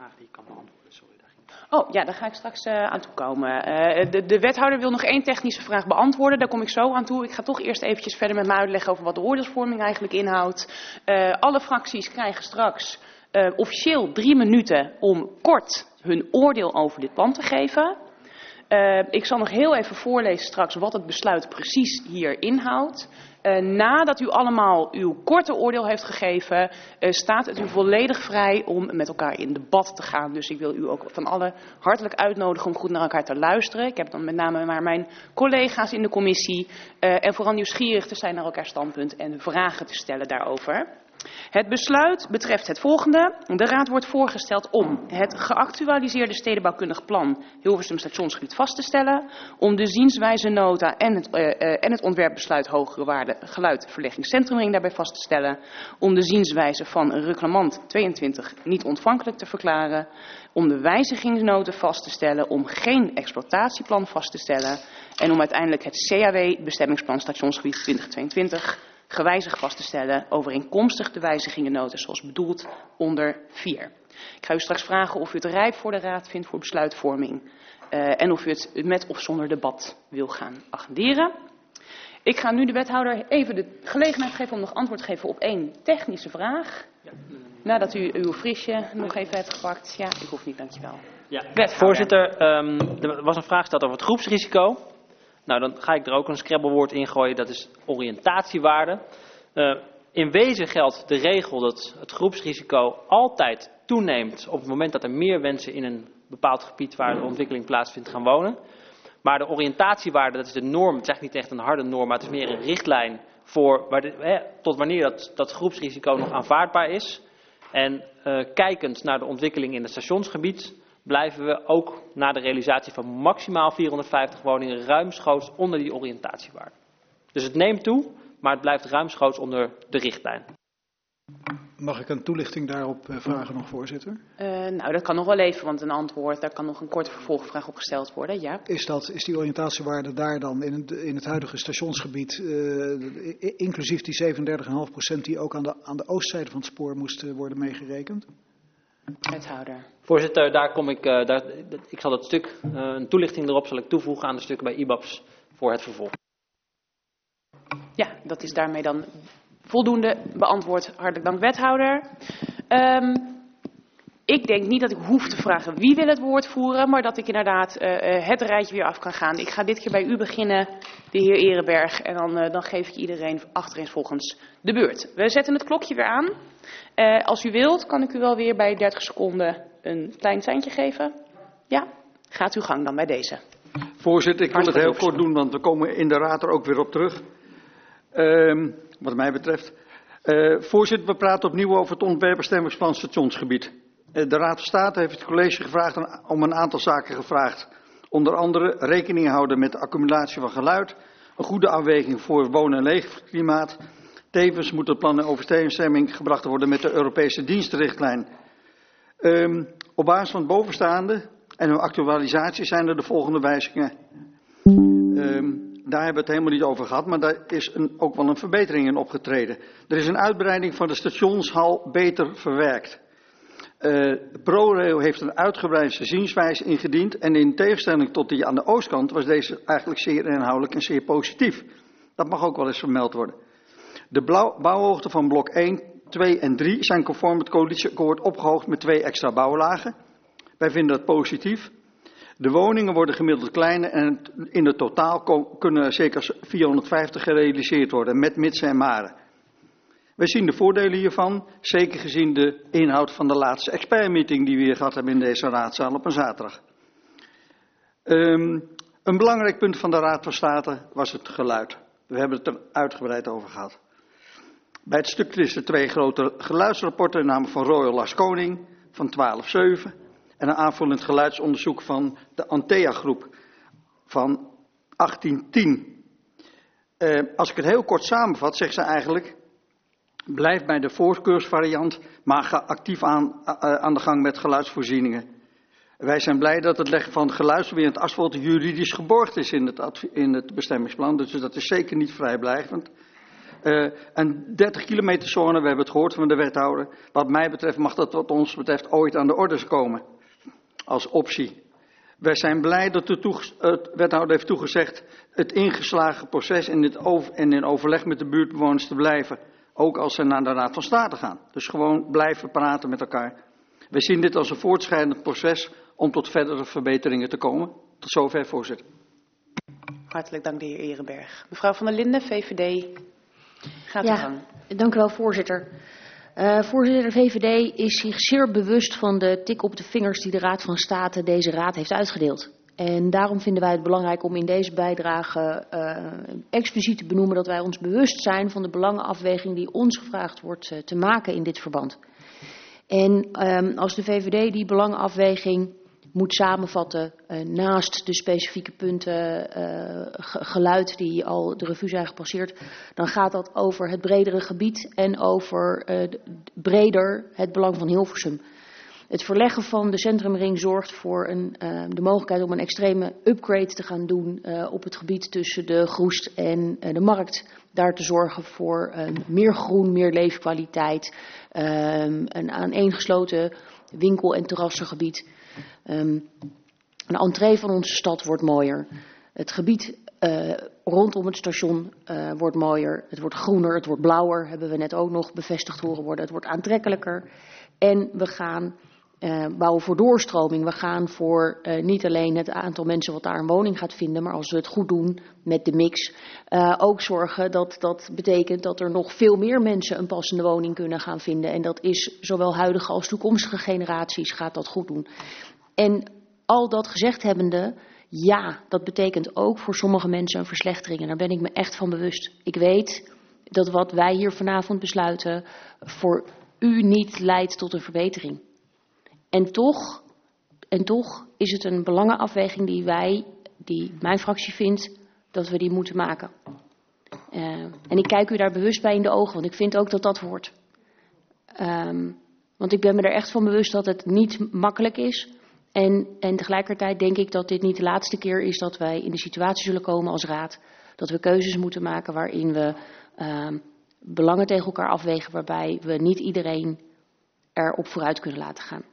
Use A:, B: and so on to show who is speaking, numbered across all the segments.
A: vraag die ik kan beantwoorden. Sorry, daar ging het.
B: Oh ja, daar ga ik straks aan toe komen. De wethouder wil nog 1 technische vraag beantwoorden. Daar kom ik zo aan toe. Ik ga toch eerst eventjes verder met me uitleggen over wat de oordeelsvorming eigenlijk inhoudt. Alle fracties krijgen straks officieel 3 minuten om kort hun oordeel over dit plan te geven. Ik zal nog heel even voorlezen straks wat het besluit precies hier inhoudt. Nadat u allemaal uw korte oordeel heeft gegeven, staat het u volledig vrij om met elkaar in debat te gaan. Dus ik wil u ook van allen hartelijk uitnodigen om goed naar elkaar te luisteren. Ik heb dan met name maar mijn collega's in de commissie en vooral nieuwsgierig te zijn naar elkaar standpunt en vragen te stellen daarover. Het besluit betreft het volgende. De Raad wordt voorgesteld om het geactualiseerde stedenbouwkundig plan Hilversum Stationsgebied vast te stellen, om de zienswijzenota en het ontwerpbesluit hogere waarde geluidverlegging centrumring daarbij vast te stellen, om de zienswijze van reclamant 22 niet ontvankelijk te verklaren, om de wijzigingsnoten vast te stellen, om geen exploitatieplan vast te stellen en om uiteindelijk het CAW bestemmingsplan Stationsgebied 2022 gewijzigd vast te stellen, overeenkomstig de wijzigingennoten zoals bedoeld onder 4. Ik ga u straks vragen of u het rijp voor de Raad vindt voor besluitvorming en of u het met of zonder debat wil gaan agenderen. Ik ga nu de wethouder even de gelegenheid geven om nog antwoord te geven op 1 technische vraag. Ja. Nadat u uw frisje nog even hebt gepakt. Ja, ik hoef niet, dankjewel.
A: Ja, voorzitter, er was een vraag gesteld over het groepsrisico. Nou, dan ga ik er ook een scrabblewoord in gooien, dat is oriëntatiewaarde. In wezen geldt de regel dat het groepsrisico altijd toeneemt op het moment dat er meer mensen in een bepaald gebied waar de ontwikkeling plaatsvindt gaan wonen. Maar de oriëntatiewaarde, dat is de norm, het is eigenlijk niet echt een harde norm, maar het is meer een richtlijn voor tot wanneer dat groepsrisico nog aanvaardbaar is. En kijkend naar de ontwikkeling in het stationsgebied blijven we ook na de realisatie van maximaal 450 woningen ruimschoots onder die oriëntatiewaarde. Dus het neemt toe, maar het blijft ruimschoots onder de richtlijn.
C: Mag ik een toelichting daarop vragen nog, voorzitter?
B: Nou, dat kan nog wel even, want een antwoord, daar kan nog een korte vervolgvraag op gesteld worden. Ja.
C: Is die oriëntatiewaarde daar dan in het huidige stationsgebied, inclusief die 37,5% die ook aan de oostzijde van het spoor moest worden meegerekend?
B: Wethouder.
A: Voorzitter, daar kom ik, ik zal dat stuk, een toelichting erop zal ik toevoegen aan de stukken bij IBABS voor het vervolg.
B: Ja, dat is daarmee dan voldoende beantwoord. Hartelijk dank, wethouder. Ik denk niet dat ik hoef te vragen wie wil het woord voeren, maar dat ik inderdaad het rijtje weer af kan gaan. Ik ga dit keer bij u beginnen, de heer Ereberg, en dan geef ik iedereen achtereenvolgens de beurt. We zetten het klokje weer aan. Als u wilt, kan ik u wel weer bij 30 seconden een klein seintje geven. Ja, gaat uw gang dan bij deze.
D: Voorzitter, ik wil het heel kort doen, want we komen in de Raad er ook weer op terug. Wat mij betreft. Voorzitter, we praten opnieuw over het ontwerpbestemmingsplan stationsgebied. De Raad van State heeft het college gevraagd om een aantal zaken gevraagd. Onder andere rekening houden met de accumulatie van geluid, een goede afweging voor wonen- en leefklimaat. Tevens moet het plan in overeenstemming gebracht worden met de Europese dienstrichtlijn. Op basis van het bovenstaande en hun actualisatie zijn er de volgende wijzigingen. Daar hebben we het helemaal niet over gehad, maar daar is ook wel een verbetering in opgetreden. Er is een uitbreiding van de stationshal beter verwerkt. ProRail heeft een uitgebreide zienswijze ingediend en in tegenstelling tot die aan de oostkant was deze eigenlijk zeer inhoudelijk en zeer positief. Dat mag ook wel eens vermeld worden. De bouwhoogte van blok 1, 2 en 3 zijn conform het coalitieakkoord opgehoogd met 2 extra bouwlagen. Wij vinden dat positief. De woningen worden gemiddeld kleiner en in het totaal kunnen er zeker 450 gerealiseerd worden met mitsen en maren. Wij zien de voordelen hiervan, zeker gezien de inhoud van de laatste expertmeeting die we hier gehad hebben in deze raadzaal op een zaterdag. Een belangrijk punt van de Raad van State was het geluid. We hebben het er uitgebreid over gehad. Bij het stuk is er 2 grote geluidsrapporten, namelijk van Royal Laskoning van 12/7 en een aanvullend geluidsonderzoek van de Antea-groep van 1810. Als ik het heel kort samenvat, zegt ze eigenlijk: blijf bij de voorkeursvariant, maar ga actief aan de gang met geluidsvoorzieningen. Wij zijn blij dat het leggen van geluidsbewerend asfalt juridisch geborgd is in het bestemmingsplan. Dus dat is zeker niet vrijblijvend. Een 30 kilometer zone, we hebben het gehoord van de wethouder. Wat mij betreft mag dat wat ons betreft ooit aan de orde komen. Als optie. Wij zijn blij dat de wethouder heeft toegezegd het ingeslagen proces en in overleg met de buurtbewoners te blijven. Ook als ze naar de Raad van State gaan. Dus gewoon blijven praten met elkaar. We zien dit als een voortschrijdend proces om tot verdere verbeteringen te komen. Tot zover, voorzitter.
B: Hartelijk dank, de heer Ehrenberg. Mevrouw van der Linden, VVD. Gaat u gang.
E: Dank u wel, voorzitter. Voorzitter, de VVD is zich zeer bewust van de tik op de vingers die de Raad van State deze raad heeft uitgedeeld. En daarom vinden wij het belangrijk om in deze bijdrage expliciet te benoemen dat wij ons bewust zijn van de belangenafweging die ons gevraagd wordt te maken in dit verband. En als de VVD die belangenafweging moet samenvatten naast de specifieke punten geluid die al de revue zijn gepasseerd, dan gaat dat over het bredere gebied en over breder het belang van Hilversum. Het verleggen van de centrumring zorgt voor de mogelijkheid om een extreme upgrade te gaan doen op het gebied tussen de Groest en de Markt. Daar te zorgen voor meer groen, meer leefkwaliteit, een aaneengesloten winkel- en terrassengebied. Een entree van onze stad wordt mooier. Het gebied rondom het station wordt mooier. Het wordt groener, het wordt blauwer, hebben we net ook nog bevestigd horen worden. Het wordt aantrekkelijker. En we gaan bouwen voor doorstroming. We gaan voor niet alleen het aantal mensen wat daar een woning gaat vinden, maar als we het goed doen met de mix, ook zorgen dat betekent dat er nog veel meer mensen een passende woning kunnen gaan vinden. En dat is zowel huidige als toekomstige generaties gaat dat goed doen. En al dat gezegd hebbende, ja, dat betekent ook voor sommige mensen een verslechtering. En daar ben ik me echt van bewust. Ik weet dat wat wij hier vanavond besluiten voor u niet leidt tot een verbetering. En toch is het een belangenafweging die mijn fractie vindt, dat we die moeten maken. En ik kijk u daar bewust bij in de ogen, want ik vind ook dat dat hoort. Want ik ben me er echt van bewust dat het niet makkelijk is. En tegelijkertijd denk ik dat dit niet de laatste keer is dat wij in de situatie zullen komen als raad. Dat we keuzes moeten maken waarin we belangen tegen elkaar afwegen, waarbij we niet iedereen erop vooruit kunnen laten gaan.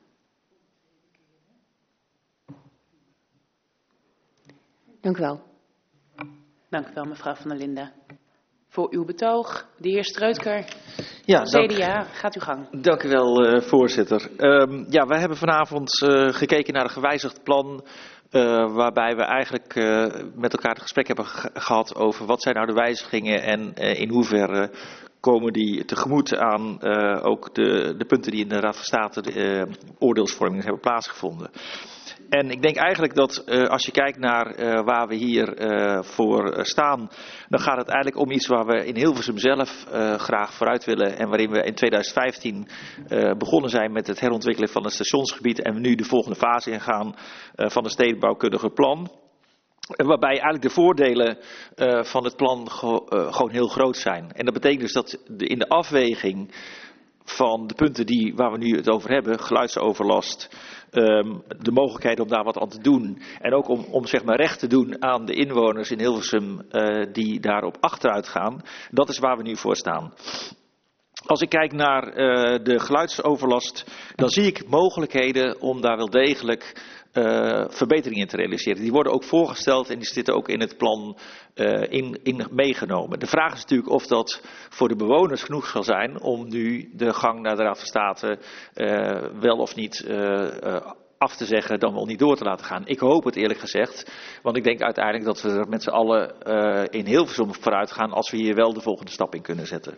E: Dank u wel.
B: Dank u wel, mevrouw van der Linden. Voor uw betoog, de heer Streutker,
F: ja,
B: CDA, gaat uw gang.
F: Dank u wel, voorzitter. Wij hebben vanavond gekeken naar een gewijzigd plan, waarbij we eigenlijk met elkaar het gesprek hebben gehad over wat zijn nou de wijzigingen en in hoeverre komen die tegemoet aan ook de punten die in de Raad van State oordeelsvorming hebben plaatsgevonden. En ik denk eigenlijk dat als je kijkt naar waar we hier voor staan, dan gaat het eigenlijk om iets waar we in Hilversum zelf graag vooruit willen. En waarin we in 2015 begonnen zijn met het herontwikkelen van het stationsgebied. En we nu de volgende fase ingaan van het stedenbouwkundige plan. Waarbij eigenlijk de voordelen van het plan gewoon heel groot zijn. En dat betekent dus dat in de afweging van de punten waar we nu het over hebben, geluidsoverlast, de mogelijkheid om daar wat aan te doen. En ook om zeg maar recht te doen aan de inwoners in Hilversum die daarop achteruit gaan. Dat is waar we nu voor staan. Als ik kijk naar de geluidsoverlast, dan zie ik mogelijkheden om daar wel degelijk verbeteringen te realiseren. Die worden ook voorgesteld en die zitten ook in het plan in meegenomen. De vraag is natuurlijk of dat voor de bewoners genoeg zal zijn om nu de gang naar de Raad van State wel of niet af te zeggen, dan wel niet door te laten gaan. Ik hoop het eerlijk gezegd, want ik denk uiteindelijk dat we er met z'n allen in Hilversum vooruit gaan als we hier wel de volgende stap in kunnen zetten.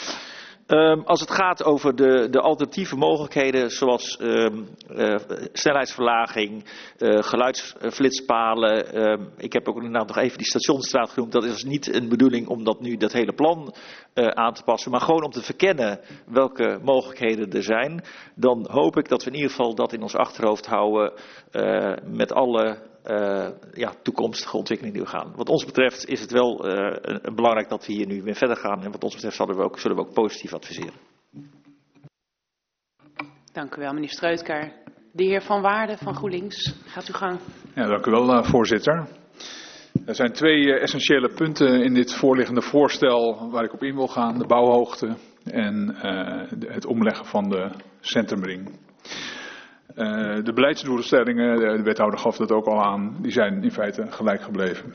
F: Als het gaat over de alternatieve mogelijkheden zoals snelheidsverlaging, geluidsflitspalen. Ik heb ook inderdaad nog even die Stationsstraat genoemd. Dat is niet een bedoeling om dat hele plan aan te passen. Maar gewoon om te verkennen welke mogelijkheden er zijn. Dan hoop ik dat we in ieder geval dat in ons achterhoofd houden met alle toekomstige ontwikkeling die we gaan. Wat ons betreft is het wel belangrijk dat we hier nu weer verder gaan. En wat ons betreft zullen we ook positief adviseren.
B: Dank u wel, meneer Streutker. De heer Van Waarden van GroenLinks, gaat uw gang.
G: Ja, dank u wel, voorzitter. Er zijn 2 essentiële punten in dit voorliggende voorstel waar ik op in wil gaan. De bouwhoogte en het omleggen van de centrumring. De beleidsdoelstellingen, de wethouder gaf dat ook al aan, die zijn in feite gelijk gebleven.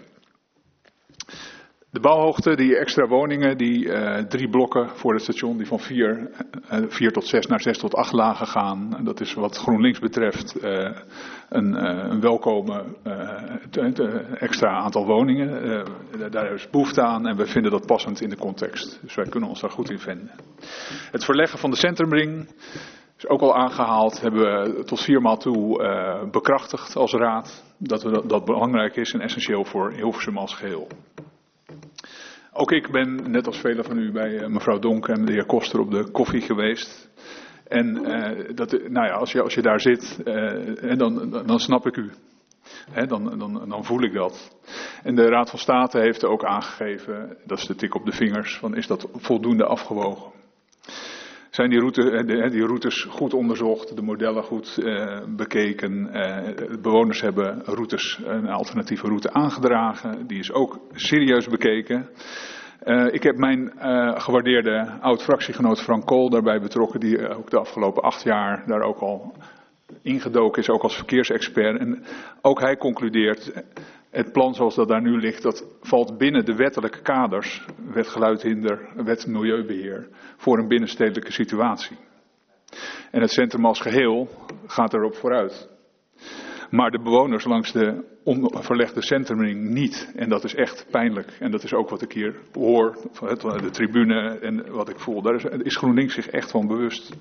G: De bouwhoogte, die extra woningen, die 3 blokken voor het station, die van 4 tot 6 naar 6 tot 8 lagen gaan. Dat is wat GroenLinks betreft een welkome extra aantal woningen. Daar is behoefte aan en we vinden dat passend in de context. Dus wij kunnen ons daar goed in vinden. Het verleggen van de centrumring is ook al aangehaald, hebben we tot 4 maal toe bekrachtigd als raad. Dat belangrijk is en essentieel voor Hilversum als geheel. Ook ik ben, net als velen van u, bij mevrouw Donk en de heer Koster op de koffie geweest. En als je daar zit, dan snap ik u. Dan voel ik dat. En de Raad van State heeft ook aangegeven, dat is de tik op de vingers, van is dat voldoende afgewogen? Zijn die routes goed onderzocht, de modellen goed bekeken? De bewoners hebben een alternatieve route aangedragen. Die is ook serieus bekeken. Ik heb mijn gewaardeerde oud-fractiegenoot Frank Kool daarbij betrokken, die ook de afgelopen 8 jaar daar ook al ingedoken is, ook als verkeersexpert. En ook hij concludeert, het plan zoals dat daar nu ligt, dat valt binnen de wettelijke kaders, wet geluidhinder, wet milieubeheer, voor een binnenstedelijke situatie. En het centrum als geheel gaat erop vooruit. Maar de bewoners langs de onverlegde centrumring niet. En dat is echt pijnlijk. En dat is ook wat ik hier hoor, van de tribune en wat ik voel. Daar is GroenLinks zich echt van bewust.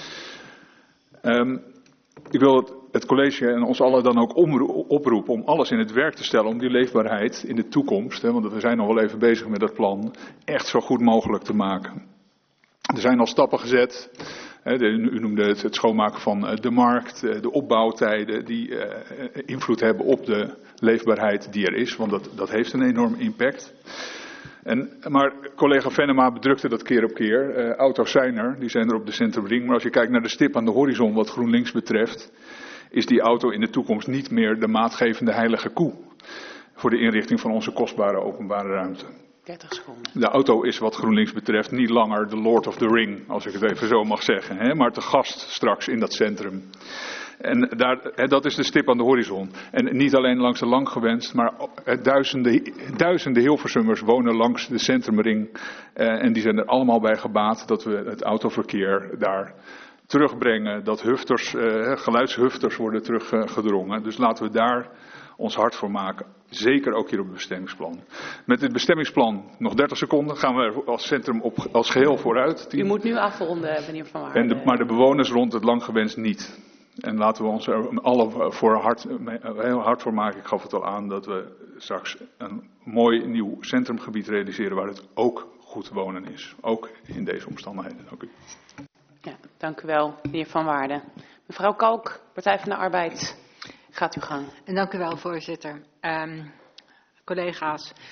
G: Ik wil het college en ons allen dan ook oproepen om alles in het werk te stellen om die leefbaarheid in de toekomst, want we zijn nog wel even bezig met dat plan, echt zo goed mogelijk te maken. Er zijn al stappen gezet. U noemde het schoonmaken van de markt, de opbouwtijden die invloed hebben op de leefbaarheid die er is, want dat heeft een enorme impact. Maar collega Venema bedrukte dat keer op keer. Auto's zijn er op de centrumring. Maar als je kijkt naar de stip aan de horizon wat GroenLinks betreft, is die auto in de toekomst niet meer de maatgevende heilige koe voor de inrichting van onze kostbare openbare ruimte.
B: 30 seconden.
G: De auto is wat GroenLinks betreft niet langer de Lord of the Ring, als ik het even zo mag zeggen, maar te gast straks in dat centrum. En dat is de stip aan de horizon. En niet alleen langs de Langgewenst, maar duizenden Hilversummers wonen langs de centrumring. En die zijn er allemaal bij gebaat dat we het autoverkeer daar terugbrengen. Dat geluidshufters worden teruggedrongen. Dus laten we daar ons hard voor maken. Zeker ook hier op het bestemmingsplan. Met het bestemmingsplan, nog 30 seconden, gaan we er als centrum als geheel vooruit.
B: U moet nu afronden, meneer Van Waarden.
G: Maar de bewoners rond het Langgewenst niet. En laten we ons er alle heel hard voor maken. Ik gaf het al aan dat we straks een mooi nieuw centrumgebied realiseren waar het ook goed wonen is. Ook in deze omstandigheden. Dank u.
B: Ja, dank u wel, meneer Van Waarden. Mevrouw Kalk, Partij van de Arbeid, gaat uw gang.
H: En dank u wel, voorzitter. Collega's,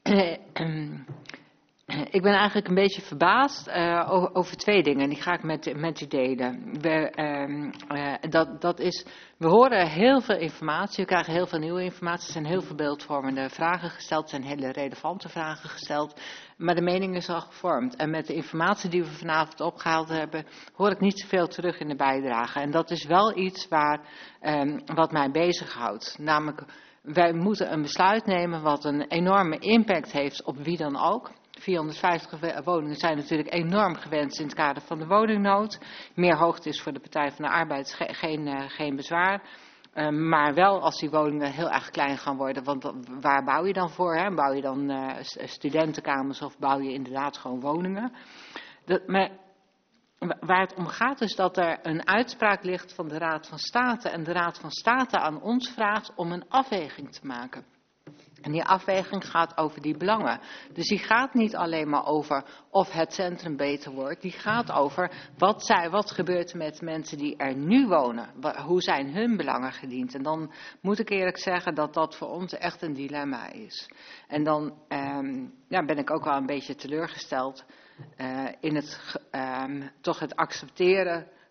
H: ik ben eigenlijk een beetje verbaasd over 2 dingen. Die ga ik met u delen. We horen heel veel informatie, we krijgen heel veel nieuwe informatie. Er zijn heel veel beeldvormende vragen gesteld, er zijn hele relevante vragen gesteld. Maar de mening is al gevormd. En met de informatie die we vanavond opgehaald hebben, hoor ik niet zoveel terug in de bijdrage. En dat is wel iets wat mij bezighoudt. Namelijk, wij moeten een besluit nemen wat een enorme impact heeft op wie dan ook. 450 woningen zijn natuurlijk enorm gewenst in het kader van de woningnood. Meer hoogte is voor de Partij van de Arbeid geen bezwaar. Maar wel als die woningen heel erg klein gaan worden. Want waar bouw je dan voor? Hè? Bouw je dan studentenkamers of bouw je inderdaad gewoon woningen? Maar waar het om gaat is dat er een uitspraak ligt van de Raad van State. En de Raad van State aan ons vraagt om een afweging te maken. En die afweging gaat over die belangen. Dus die gaat niet alleen maar over of het centrum beter wordt. Die gaat over wat gebeurt er met mensen die er nu wonen. Hoe zijn hun belangen gediend. En dan moet ik eerlijk zeggen dat dat voor ons echt een dilemma is. En dan ben ik ook wel een beetje teleurgesteld in het accepteren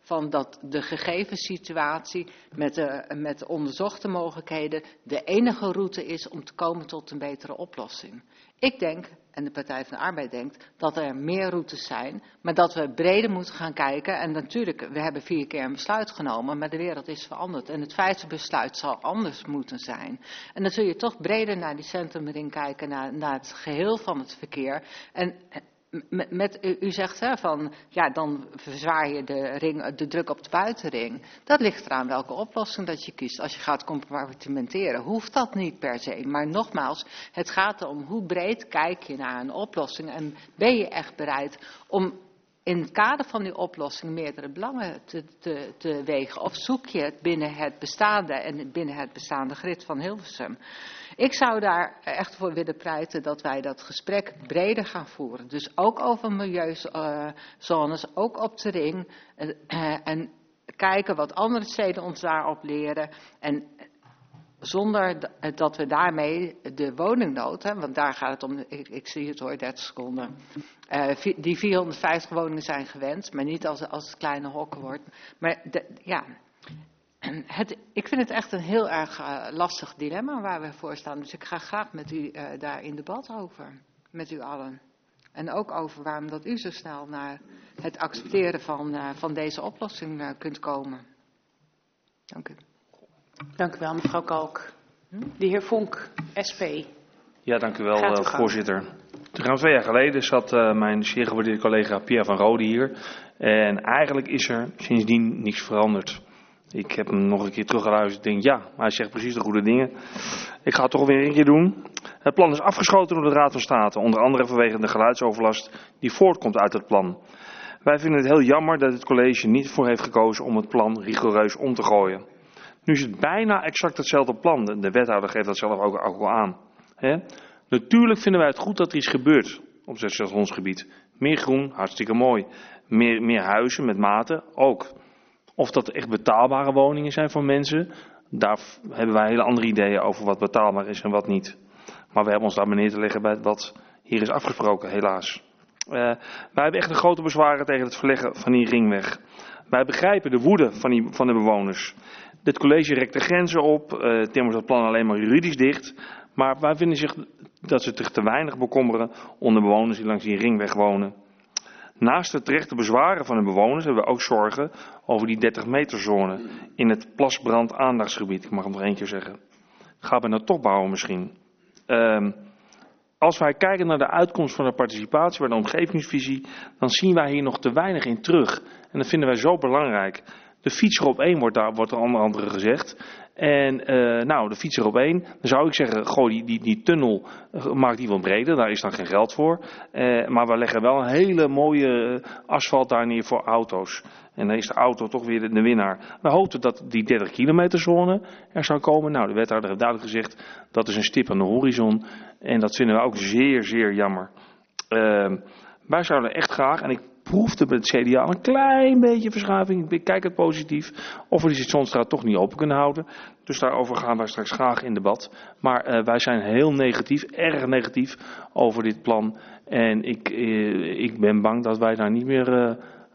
H: van dat de gegeven situatie met de onderzochte mogelijkheden de enige route is om te komen tot een betere oplossing. Ik denk, en de Partij van de Arbeid denkt, dat er meer routes zijn, maar dat we breder moeten gaan kijken. En natuurlijk, we hebben 4 keer een besluit genomen, maar de wereld is veranderd. En het feit besluit zal anders moeten zijn. En dan zul je toch breder naar die centrumring kijken, naar het geheel van het verkeer. En u zegt van, ja, dan verzwaar je de druk op de buitenring. Dat ligt eraan welke oplossing dat je kiest. Als je gaat compartimenteren, hoeft dat niet per se. Maar nogmaals, het gaat erom hoe breed kijk je naar een oplossing. En ben je echt bereid om in het kader van die oplossing meerdere belangen te wegen? Of zoek je het binnen het bestaande en binnen het bestaande grid van Hilversum? Ik zou daar echt voor willen pleiten dat wij dat gesprek breder gaan voeren. Dus ook over milieuzones, ook op de ring. En kijken wat andere steden ons daarop leren. En zonder dat we daarmee de woningnood, want daar gaat het om, ik zie het hoor, 30 seconden. Die 450 woningen zijn gewenst, maar niet als het kleine hokken wordt. Maar ik vind het echt een heel erg lastig dilemma waar we voor staan. Dus ik ga graag met u daar in debat over, met u allen. En ook over waarom dat u zo snel naar het accepteren van deze oplossing kunt komen. Dank u.
B: Dank u wel, mevrouw Kalk. De heer Vonk, SP.
I: Ja, dank u wel, voorzitter. Ruim 2 jaar geleden zat mijn zeer gewaardeerde collega Pierre van Rode hier. En eigenlijk is er sindsdien niks veranderd. Ik heb hem nog een keer teruggeluisterd en denk, ja, maar hij zegt precies de goede dingen. Ik ga het toch weer een keer doen. Het plan is afgeschoten door de Raad van State, onder andere vanwege de geluidsoverlast die voortkomt uit het plan. Wij vinden het heel jammer dat het college niet voor heeft gekozen om het plan rigoureus om te gooien. Nu is het bijna exact hetzelfde plan. De wethouder geeft dat zelf ook al aan. Natuurlijk vinden wij het goed dat er iets gebeurt op het stationsgebied. Meer groen, hartstikke mooi. Meer huizen met maten, ook. Of dat echt betaalbare woningen zijn voor mensen, daar hebben wij hele andere ideeën over wat betaalbaar is en wat niet. Maar we hebben ons daar maar neer te leggen bij wat hier is afgesproken, helaas. Wij hebben echt een grote bezwaren tegen het verleggen van die ringweg. Wij begrijpen de woede van de bewoners. Dit college rekt de grenzen op, timmert het plan alleen maar juridisch dicht. Maar wij vinden dat ze zich te weinig bekommeren om de bewoners die langs die ringweg wonen. Naast de terechte bezwaren van de bewoners hebben we ook zorgen over die 30 meter zone in het plasbrand aandachtsgebied. Ik mag hem nog 1 keer zeggen. Gaan we nou toch bouwen misschien? Als wij kijken naar de uitkomst van de participatie bij de omgevingsvisie, dan zien wij hier nog te weinig in terug. En dat vinden wij zo belangrijk. De fietser op 1 wordt er onder andere gezegd. En de fietser op 1, dan zou ik zeggen, gooi die tunnel, maak die wat breder, daar is dan geen geld voor. Maar we leggen wel een hele mooie asfalt daar neer voor auto's. En dan is de auto toch weer de winnaar. We hoopten dat die 30 kilometer zone er zou komen. Nou, de wethouder heeft duidelijk gezegd, dat is een stip aan de horizon. En dat vinden we ook zeer, zeer jammer. Wij zouden echt graag, en ik proefde met het CDA een klein beetje verschuiving. Ik kijk het positief. Of we die Stationsstraat toch niet open kunnen houden. Dus daarover gaan wij straks graag in debat. Maar wij zijn heel negatief, erg negatief over dit plan. En ik ben bang dat wij daar niet meer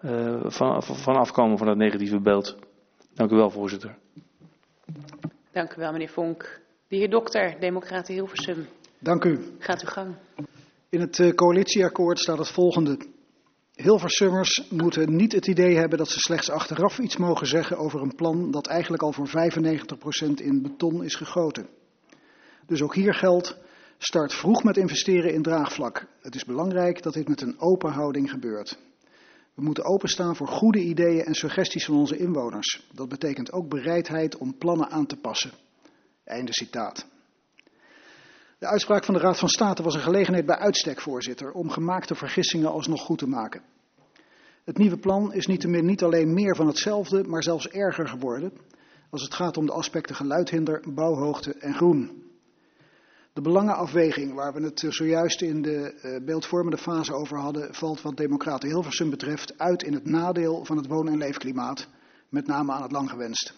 I: van afkomen van dat negatieve beeld. Dank u wel, voorzitter.
B: Dank u wel, meneer Vonk. De heer Dokter, Democraten Hilversum.
C: Dank u.
B: Gaat uw gang.
C: In het coalitieakkoord staat het volgende. Hilversummers moeten niet het idee hebben dat ze slechts achteraf iets mogen zeggen over een plan dat eigenlijk al voor 95% in beton is gegoten. Dus ook hier geldt, start vroeg met investeren in draagvlak. Het is belangrijk dat dit met een open houding gebeurt. We moeten openstaan voor goede ideeën en suggesties van onze inwoners. Dat betekent ook bereidheid om plannen aan te passen. Einde citaat. De uitspraak van de Raad van State was een gelegenheid bij uitstek, voorzitter, om gemaakte vergissingen alsnog goed te maken. Het nieuwe plan is niettemin niet alleen meer van hetzelfde, maar zelfs erger geworden, als het gaat om de aspecten geluidhinder, bouwhoogte en groen. De belangenafweging, waar we het zojuist in de beeldvormende fase over hadden, valt wat Democraten Hilversum betreft uit in het nadeel van het woon- en leefklimaat, met name aan het langgewenst.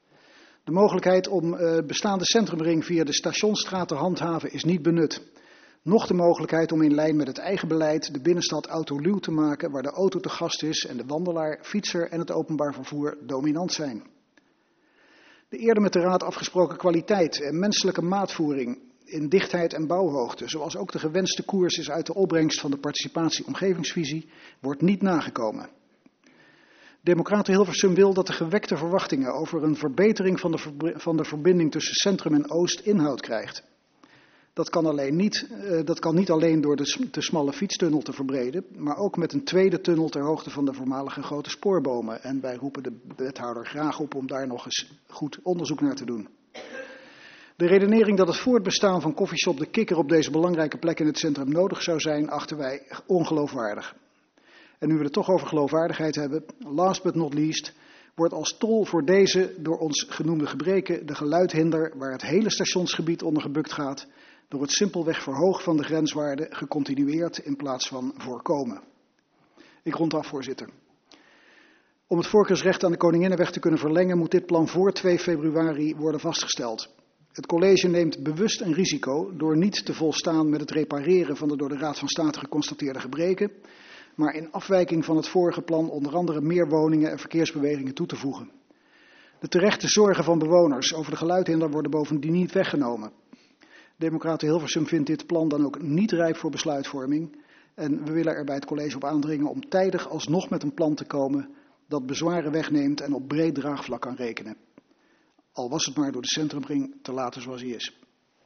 C: De mogelijkheid om bestaande centrumring via de Stationsstraat te handhaven is niet benut. noch de mogelijkheid om in lijn met het eigen beleid de binnenstad autoluw te maken waar de auto te gast is en de wandelaar, fietser en het openbaar vervoer dominant zijn. De eerder met de Raad afgesproken kwaliteit en menselijke maatvoering in dichtheid en bouwhoogte, zoals ook de gewenste koers is uit de opbrengst van de participatie-omgevingsvisie, wordt niet nagekomen. Democraten Hilversum wil dat de gewekte verwachtingen over een verbetering van de verbinding tussen centrum en oost inhoud krijgt. Dat kan niet alleen door de te smalle fietstunnel te verbreden, maar ook met een tweede tunnel ter hoogte van de voormalige grote spoorbomen. En wij roepen de wethouder graag op om daar nog eens goed onderzoek naar te doen. De redenering dat het voortbestaan van koffieshop De Kikker op deze belangrijke plek in het centrum nodig zou zijn, achten wij ongeloofwaardig. En nu we het toch over geloofwaardigheid hebben, last but not least, wordt als tol voor deze door ons genoemde gebreken de geluidhinder waar het hele stationsgebied onder gebukt gaat, door het simpelweg verhogen van de grenswaarde gecontinueerd in plaats van voorkomen. Ik rond af, voorzitter. Om het voorkeursrecht aan de Koninginnenweg te kunnen verlengen moet dit plan voor 2 februari worden vastgesteld. Het college neemt bewust een risico door niet te volstaan met het repareren van de door de Raad van State geconstateerde gebreken, maar in afwijking van het vorige plan onder andere meer woningen en verkeersbewegingen toe te voegen. De terechte zorgen van bewoners over de geluidhinder worden bovendien niet weggenomen. Democraten Hilversum vindt dit plan dan ook niet rijp voor besluitvorming en we willen er bij het college op aandringen om tijdig alsnog met een plan te komen dat bezwaren wegneemt en op breed draagvlak kan rekenen. Al was het maar door de centrumring te laten zoals hij is.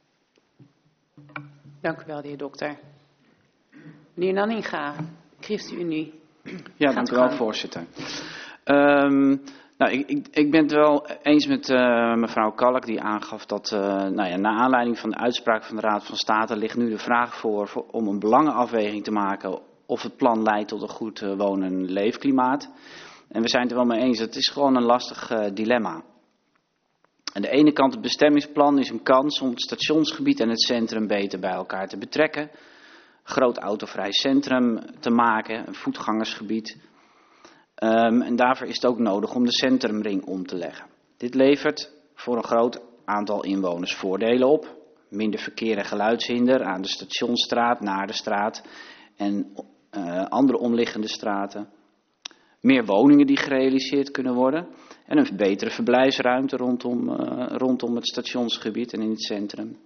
B: Dank u wel, de heer dokter. Meneer Nanninga, ChristenUnie.
J: Ja, dank u wel, voorzitter. Ik ben het wel eens met mevrouw Kalk die aangaf dat na aanleiding van de uitspraak van de Raad van State ligt nu de vraag voor om een belangenafweging te maken of het plan leidt tot een goed wonen- en leefklimaat. En we zijn het er wel mee eens, het is gewoon een lastig dilemma. Aan de ene kant het bestemmingsplan is een kans om het stationsgebied en het centrum beter bij elkaar te betrekken. Groot autovrij centrum te maken, een voetgangersgebied. En daarvoor is het ook nodig om de centrumring om te leggen. Dit levert voor een groot aantal inwoners voordelen op. Minder verkeer en geluidshinder aan de Stationsstraat, Naardenstraat en andere omliggende straten. Meer woningen die gerealiseerd kunnen worden. En een betere verblijfsruimte rondom het stationsgebied en in het centrum.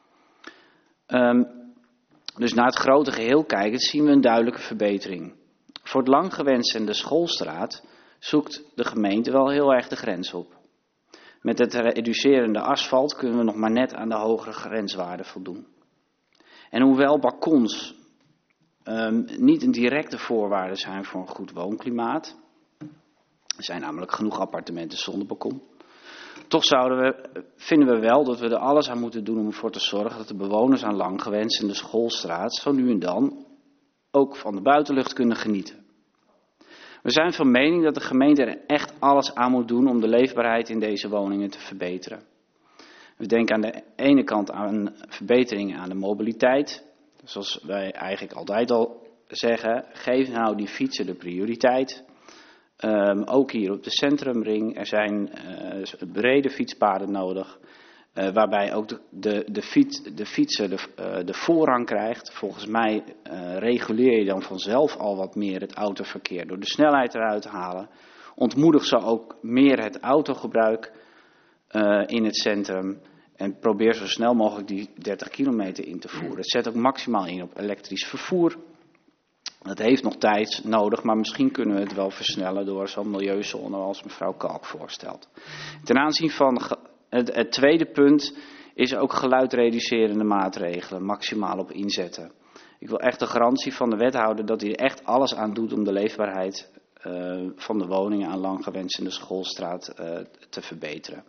J: Dus naar het grote geheel kijkend zien we een duidelijke verbetering. Voor het lang gewenste Schoolstraat zoekt de gemeente wel heel erg de grens op. Met het reducerende asfalt kunnen we nog maar net aan de hogere grenswaarden voldoen. En hoewel balkons niet een directe voorwaarde zijn voor een goed woonklimaat, er zijn namelijk genoeg appartementen zonder balkon, toch vinden we wel dat we er alles aan moeten doen om ervoor te zorgen dat de bewoners aan lang gewenste Schoolstraat zo nu en dan ook van de buitenlucht kunnen genieten. We zijn van mening dat de gemeente er echt alles aan moet doen om de leefbaarheid in deze woningen te verbeteren. We denken aan de ene kant aan verbeteringen aan de mobiliteit. Zoals wij eigenlijk altijd al zeggen, geef nou die fietsen de prioriteit. Ook hier op de centrumring, er zijn brede fietspaden nodig. Waarbij ook de fietser de voorrang krijgt. Volgens mij reguleer je dan vanzelf al wat meer het autoverkeer door de snelheid eruit te halen. Ontmoedig zo ook meer het autogebruik in het centrum. En probeer zo snel mogelijk die 30 kilometer in te voeren. Het zet ook maximaal in op elektrisch vervoer. Dat heeft nog tijd nodig, maar misschien kunnen we het wel versnellen door zo'n milieuzone als mevrouw Kalk voorstelt. Ten aanzien van het tweede punt is ook geluidreducerende maatregelen maximaal op inzetten. Ik wil echt de garantie van de wethouder dat hij er echt alles aan doet om de leefbaarheid van de woningen aan lang gewenste Schoolstraat te verbeteren.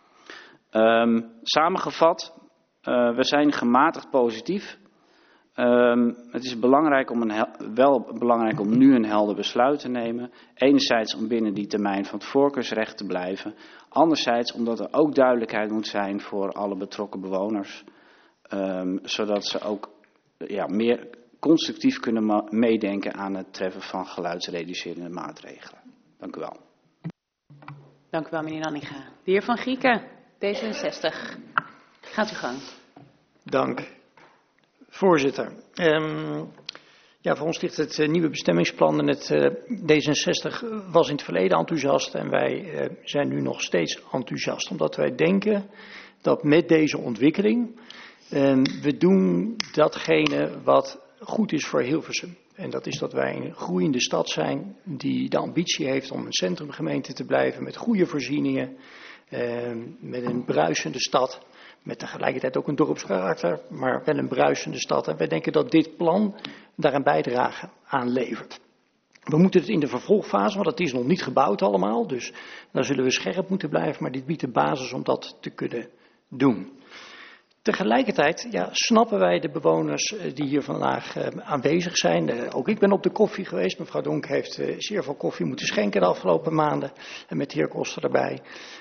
J: Samengevat, we zijn gematigd positief. Het is belangrijk om nu een helder besluit te nemen. Enerzijds om binnen die termijn van het voorkeursrecht te blijven. Anderzijds omdat er ook duidelijkheid moet zijn voor alle betrokken bewoners. Zodat ze ook meer constructief kunnen meedenken aan het treffen van geluidsreducerende maatregelen. Dank u wel.
B: Dank u wel, meneer Nanninga. De heer Van Grieken, D66. Gaat u gang.
K: Dank. Voorzitter. Voor ons ligt het nieuwe bestemmingsplan en het D66 was in het verleden enthousiast en wij zijn nu nog steeds enthousiast. Omdat wij denken dat met deze ontwikkeling we doen datgene wat goed is voor Hilversum. En dat is dat wij een groeiende stad zijn die de ambitie heeft om een centrumgemeente te blijven met goede voorzieningen, met een bruisende stad. Met tegelijkertijd ook een dorpskarakter, maar wel een bruisende stad. En wij denken dat dit plan daar een bijdrage aan levert. We moeten het in de vervolgfase, want het is nog niet gebouwd allemaal. Dus daar zullen we scherp moeten blijven, maar dit biedt de basis om dat te kunnen doen. Tegelijkertijd snappen wij de bewoners die hier vandaag aanwezig zijn. Ook ik ben op de koffie geweest. Mevrouw Donk heeft zeer veel koffie moeten schenken de afgelopen maanden. En met de heer Koster erbij.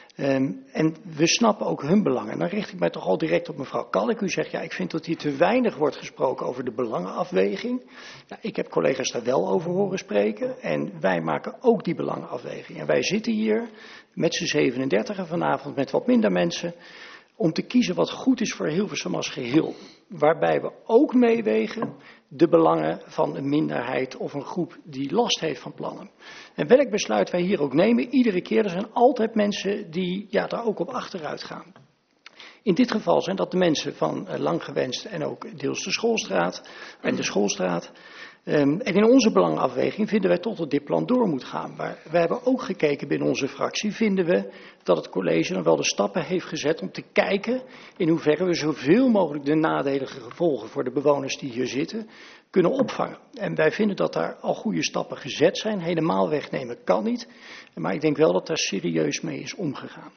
K: En we snappen ook hun belangen. Dan richt ik mij toch al direct op mevrouw Kalk. U zegt, ik vind dat hier te weinig wordt gesproken over de belangenafweging. Ik heb collega's daar wel over horen spreken. En wij maken ook die belangenafweging. En wij zitten hier met z'n 37 vanavond met wat minder mensen, om te kiezen wat goed is voor Hilversum als geheel. Waarbij we ook meewegen de belangen van een minderheid of een groep die last heeft van plannen. En welk besluit wij hier ook nemen, iedere keer, er zijn altijd mensen die daar ook op achteruit gaan. In dit geval zijn dat de mensen van Langgewenst en ook deels de Schoolstraat en de Schoolstraat. En in onze belangenafweging vinden wij toch dat dit plan door moet gaan. Maar we hebben ook gekeken binnen onze fractie, vinden we dat het college dan wel de stappen heeft gezet om te kijken in hoeverre we zoveel mogelijk de nadelige gevolgen voor de bewoners die hier zitten kunnen opvangen. En wij vinden dat daar al goede stappen gezet zijn. Helemaal wegnemen kan niet. Maar ik denk wel dat daar serieus mee is omgegaan.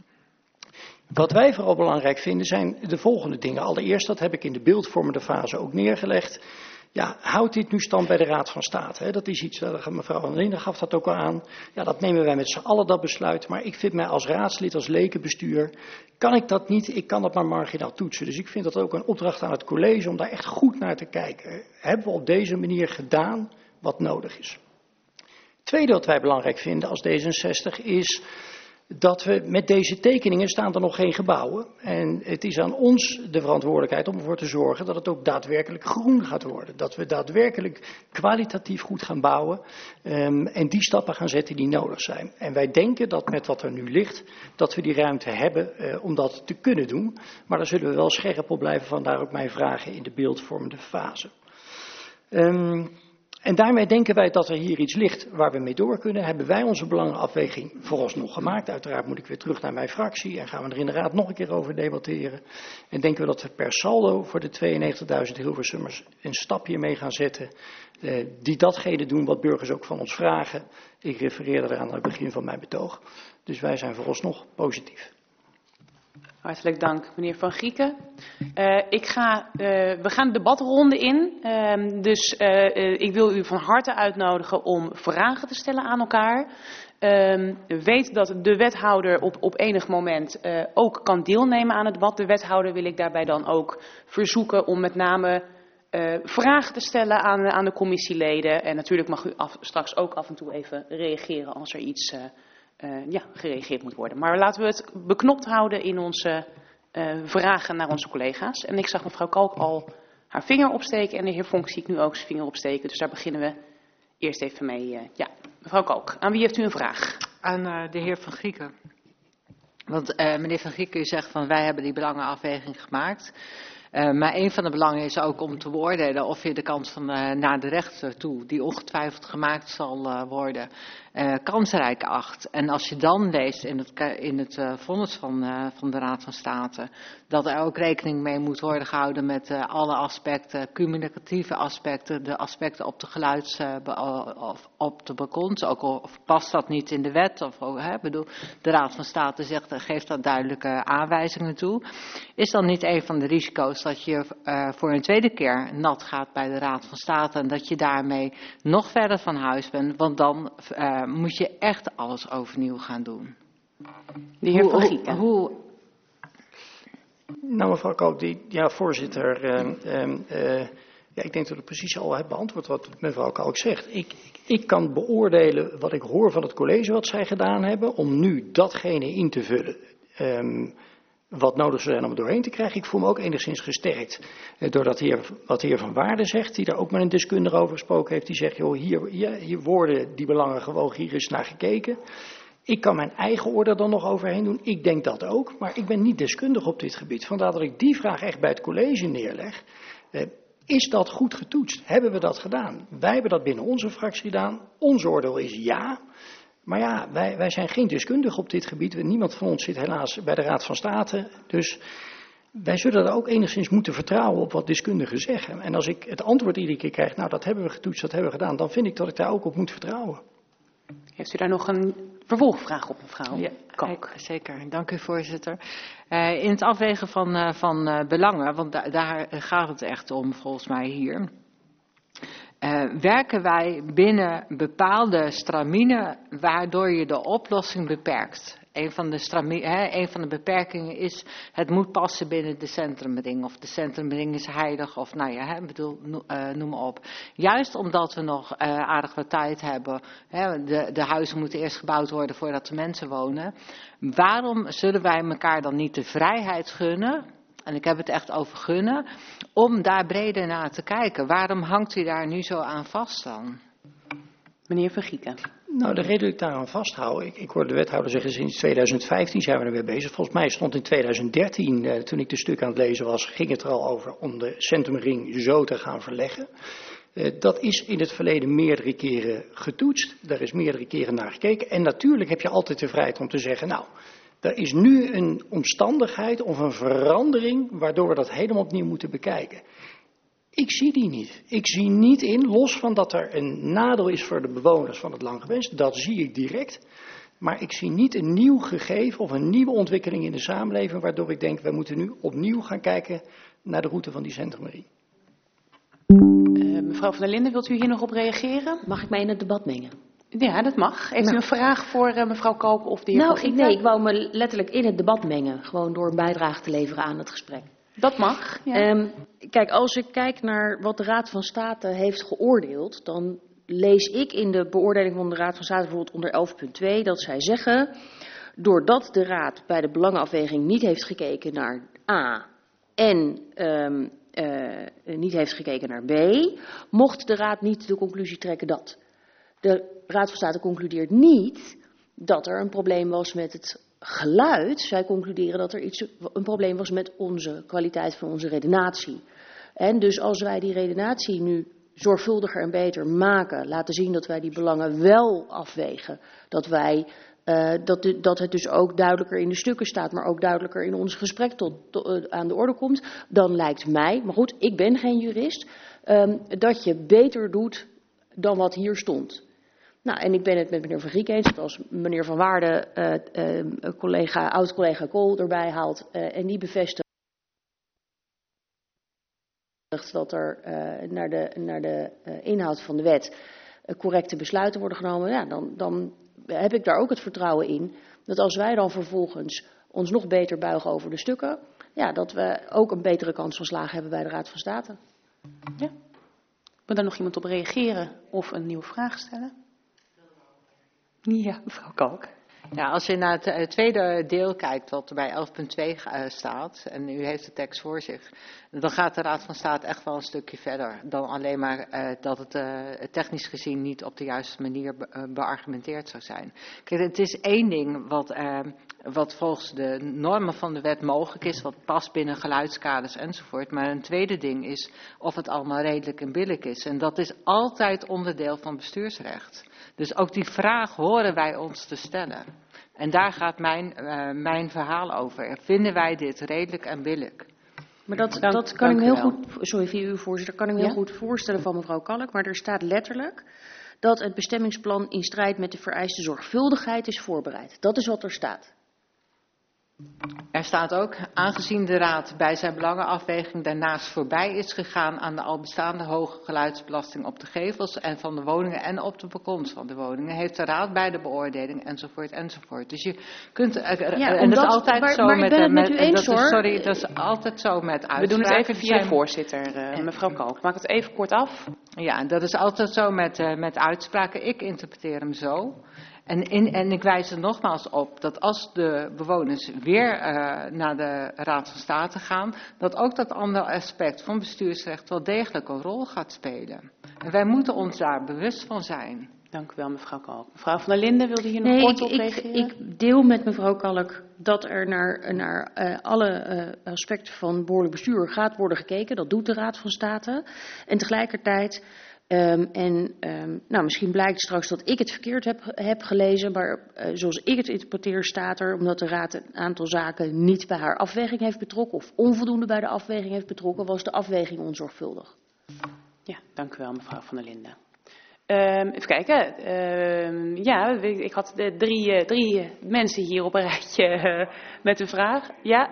K: Wat wij vooral belangrijk vinden zijn de volgende dingen. Allereerst, dat heb ik in de beeldvormende fase ook neergelegd. Houdt dit nu stand bij de Raad van State? Dat is iets, mevrouw Van Linden gaf dat ook al aan. Dat nemen wij met z'n allen dat besluit. Maar ik vind mij als raadslid, als lekenbestuur, kan ik dat niet. Ik kan dat maar marginaal toetsen. Dus ik vind dat ook een opdracht aan het college om daar echt goed naar te kijken. Hebben we op deze manier gedaan wat nodig is? Het tweede wat wij belangrijk vinden als D66 is dat we met deze tekeningen staan er nog geen gebouwen. En het is aan ons de verantwoordelijkheid om ervoor te zorgen dat het ook daadwerkelijk groen gaat worden. Dat we daadwerkelijk kwalitatief goed gaan bouwen en die stappen gaan zetten die nodig zijn. En wij denken dat met wat er nu ligt, dat we die ruimte hebben om dat te kunnen doen. Maar daar zullen we wel scherp op blijven, vandaar ook mijn vragen in de beeldvormende fase. En daarmee denken wij dat er hier iets ligt waar we mee door kunnen. Hebben wij onze belangenafweging vooralsnog gemaakt. Uiteraard moet ik weer terug naar mijn fractie en gaan we er in de raad nog een keer over debatteren. En denken we dat we per saldo voor de 92.000 Hilversummers een stapje mee gaan zetten. Die datgene doen wat burgers ook van ons vragen. Ik refereerde eraan aan het begin van mijn betoog. Dus wij zijn vooralsnog positief.
B: Hartelijk dank, meneer Van Grieken. We gaan de debatronde in. Ik wil u van harte uitnodigen om vragen te stellen aan elkaar. Weet dat de wethouder op enig moment ook kan deelnemen aan het debat. De wethouder wil ik daarbij dan ook verzoeken om met name vragen te stellen aan de commissieleden. En natuurlijk mag u straks ook af en toe even reageren als er iets gereageerd moet worden. Maar laten we het beknopt houden in onze vragen naar onze collega's. En ik zag mevrouw Kalk al haar vinger opsteken en de heer Vonk zie ik nu ook zijn vinger opsteken. Dus daar beginnen we eerst even mee. Mevrouw Kalk, aan wie heeft u een vraag?
H: Aan de heer Van Grieken. Want meneer Van Grieken, u zegt van wij hebben die belangenafweging gemaakt. Maar een van de belangen is ook om te beoordelen of je de kans van naar de rechter toe, die ongetwijfeld gemaakt zal worden, kansrijk acht. En als je dan leest in het vonnis van de Raad van State dat er ook rekening mee moet worden gehouden met alle aspecten, communicatieve aspecten, de aspecten op de of op de balkons, ook of past dat niet in de wet, de Raad van State geeft daar duidelijke aanwijzingen toe. Is dan niet een van de risico's dat je voor een tweede keer nat gaat bij de Raad van State en dat je daarmee nog verder van huis bent, want dan moet je echt alles overnieuw gaan doen.
B: De heer Van Grieken.
K: Nou, mevrouw Kalk, voorzitter, ik denk dat ik precies al heb beantwoord wat mevrouw Kalk zegt. Ik kan beoordelen wat ik hoor van het college wat zij gedaan hebben om nu datgene in te vullen wat nodig zou zijn om er doorheen te krijgen. Ik voel me ook enigszins gesterkt door wat de heer Van Waarden zegt, die daar ook met een deskundige over gesproken heeft. Die zegt, joh, hier worden die belangen gewogen, hier is naar gekeken. Ik kan mijn eigen oordeel dan nog overheen doen. Ik denk dat ook, maar ik ben niet deskundig op dit gebied. Vandaar dat ik die vraag echt bij het college neerleg. Is dat goed getoetst? Hebben we dat gedaan? Wij hebben dat binnen onze fractie gedaan. Ons oordeel is ja. Maar ja, wij zijn geen deskundige op dit gebied. Niemand van ons zit helaas bij de Raad van State. Dus wij zullen er ook enigszins moeten vertrouwen op wat deskundigen zeggen. En als ik het antwoord iedere keer krijg, nou dat hebben we getoetst, dat hebben we gedaan. Dan vind ik dat ik daar ook op moet vertrouwen.
B: Heeft u daar nog een vervolgvraag op, mevrouw?
H: Ja, Kalk. Zeker. Dank u, voorzitter. In het afwegen van belangen, want daar gaat het echt om volgens mij hier. Werken wij binnen bepaalde straminen waardoor je de oplossing beperkt. Een van de beperkingen is, het moet passen binnen de centrumring. Of de centrumring is heilig, of nou ja, noem maar op. Juist omdat we nog aardig wat tijd hebben. De huizen moeten eerst gebouwd worden voordat de mensen wonen. Waarom zullen wij elkaar dan niet de vrijheid gunnen, en ik heb het echt over gunnen, om daar breder naar te kijken? Waarom hangt u daar nu zo aan vast dan?
B: Meneer Vergieken.
K: Nou, de reden dat ik daaraan vasthoud, ik hoorde de wethouder zeggen, sinds 2015 zijn we ermee bezig. Volgens mij stond in 2013, toen ik de stuk aan het lezen was, ging het er al over om de centrumring zo te gaan verleggen. Dat is in het verleden meerdere keren getoetst, daar is meerdere keren naar gekeken. En natuurlijk heb je altijd de vrijheid om te zeggen, nou, er is nu een omstandigheid of een verandering waardoor we dat helemaal opnieuw moeten bekijken. Ik zie die niet. Ik zie niet in, los van dat er een nadeel is voor de bewoners van het Langgewest, dat zie ik direct. Maar ik zie niet een nieuw gegeven of een nieuwe ontwikkeling in de samenleving waardoor ik denk, we moeten nu opnieuw gaan kijken naar de route van die centrumring.
B: Mevrouw van der Linden, wilt u hier nog op reageren?
E: Mag ik mij in het debat mengen?
B: Ja, dat mag. Heeft u een vraag voor mevrouw Kalk of de heer Vergieken?
E: Nee, ik wou me letterlijk in het debat mengen. Gewoon door een bijdrage te leveren aan het gesprek.
B: Dat mag. Ja.
E: Kijk, als ik kijk naar wat de Raad van State heeft geoordeeld, dan lees ik in de beoordeling van de Raad van State bijvoorbeeld onder 11.2 dat zij zeggen, doordat de Raad bij de belangenafweging niet heeft gekeken naar A en niet heeft gekeken naar B, mocht de Raad niet de conclusie trekken dat. De Raad van State concludeert niet dat er een probleem was met het geluid. Zij concluderen dat er een probleem was met onze kwaliteit van onze redenatie. En dus als wij die redenatie nu zorgvuldiger en beter maken, laten zien dat wij die belangen wel afwegen, dat het dus ook duidelijker in de stukken staat, maar ook duidelijker in ons gesprek aan de orde komt, dan lijkt mij, maar goed, ik ben geen jurist, dat je beter doet dan wat hier stond. Nou, en ik ben het met meneer Vergieken eens, dat als meneer Van Waarden oud-collega Kool erbij haalt en die bevestigt dat er naar de inhoud van de wet correcte besluiten worden genomen, ja, dan heb ik daar ook het vertrouwen in dat als wij dan vervolgens ons nog beter buigen over de stukken, ja, dat we ook een betere kans van slagen hebben bij de Raad van State.
B: Ja. Wil daar nog iemand op reageren of een nieuwe vraag stellen? Ja, mevrouw Kalk.
H: Ja, als je naar het tweede deel kijkt, wat er bij 11.2 staat, en u heeft de tekst voor zich, dan gaat de Raad van State echt wel een stukje verder dan alleen maar dat het technisch gezien niet op de juiste manier beargumenteerd zou zijn. Kijk, het is één ding wat volgens de normen van de wet mogelijk is, wat past binnen geluidskaders enzovoort. Maar een tweede ding is of het allemaal redelijk en billijk is. En dat is altijd onderdeel van bestuursrecht. Dus ook die vraag horen wij ons te stellen. En daar gaat mijn verhaal over. Vinden wij dit redelijk en billijk?
E: Maar dat kan ik me heel goed, sorry via uw voorzitter, kan ik me heel goed voorstellen van mevrouw Kalk. Maar er staat letterlijk dat het bestemmingsplan in strijd met de vereiste zorgvuldigheid is voorbereid. Dat is wat er staat.
H: Er staat ook, aangezien de Raad bij zijn belangenafweging daarnaast voorbij is gegaan aan de al bestaande hoge geluidsbelasting op de gevels en van de woningen en op de balkons van de woningen, heeft de Raad bij de beoordeling enzovoort enzovoort. Dus je kunt, en dat is altijd zo dat is altijd zo met uitspraken.
B: We doen het even via de voorzitter, mevrouw Kalk. Maak het even kort af.
H: Ja, dat is altijd zo met uitspraken. Ik interpreteer hem zo. En ik wijs er nogmaals op dat als de bewoners weer naar de Raad van State gaan, dat ook dat andere aspect van bestuursrecht wel degelijk een rol gaat spelen. En wij moeten ons daar bewust van zijn.
B: Dank u wel, mevrouw Kalk. Mevrouw van der Linden, wilde hier nog kort op reageren?
E: Ik deel met mevrouw Kalk dat er naar alle aspecten van behoorlijk bestuur gaat worden gekeken. Dat doet de Raad van State. En tegelijkertijd, misschien blijkt straks dat ik het verkeerd heb gelezen, maar zoals ik het interpreteer staat er, omdat de Raad een aantal zaken niet bij haar afweging heeft betrokken of onvoldoende bij de afweging heeft betrokken, was de afweging onzorgvuldig.
B: Ja, dank u wel, mevrouw van der Linden. Even kijken. Ik had drie mensen hier op een rijtje met een vraag. Ja.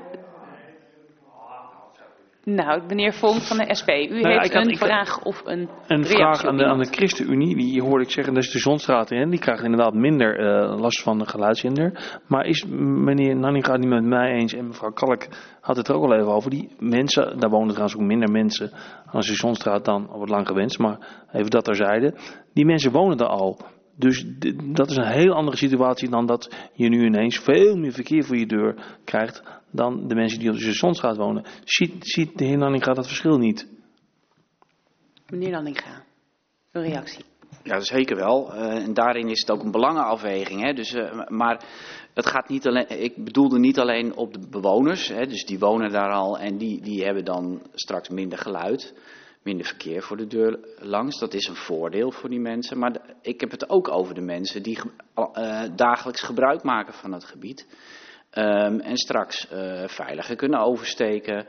B: Nou, meneer Vonk van de SP. U heeft een vraag of een
I: vraag aan de ChristenUnie. Die hoorde ik zeggen, dat is de Zonstraat in. Die krijgt inderdaad minder last van de geluidshinder. Maar is meneer Nanninga het niet met mij eens? En mevrouw Kalk had het er ook al even over. Die mensen, daar wonen trouwens ook minder mensen aan de Zonstraat dan op het lang gewenst. Maar even dat terzijde. Die mensen wonen er al. Dus dat is een heel andere situatie dan dat je nu ineens veel meer verkeer voor je deur krijgt dan de mensen die op de Zonstraat wonen. Ziet de heer Nanninga dat verschil niet?
B: Meneer Nanninga, een reactie.
J: Ja, zeker wel. En daarin is het ook een belangenafweging. Hè? Dus, maar het gaat niet alleen, ik bedoelde niet alleen op de bewoners. Hè? Dus die wonen daar al en die hebben dan straks minder geluid. Minder verkeer voor de deur langs. Dat is een voordeel voor die mensen. Maar ik heb het ook over de mensen die dagelijks gebruik maken van het gebied. En straks veiliger kunnen oversteken.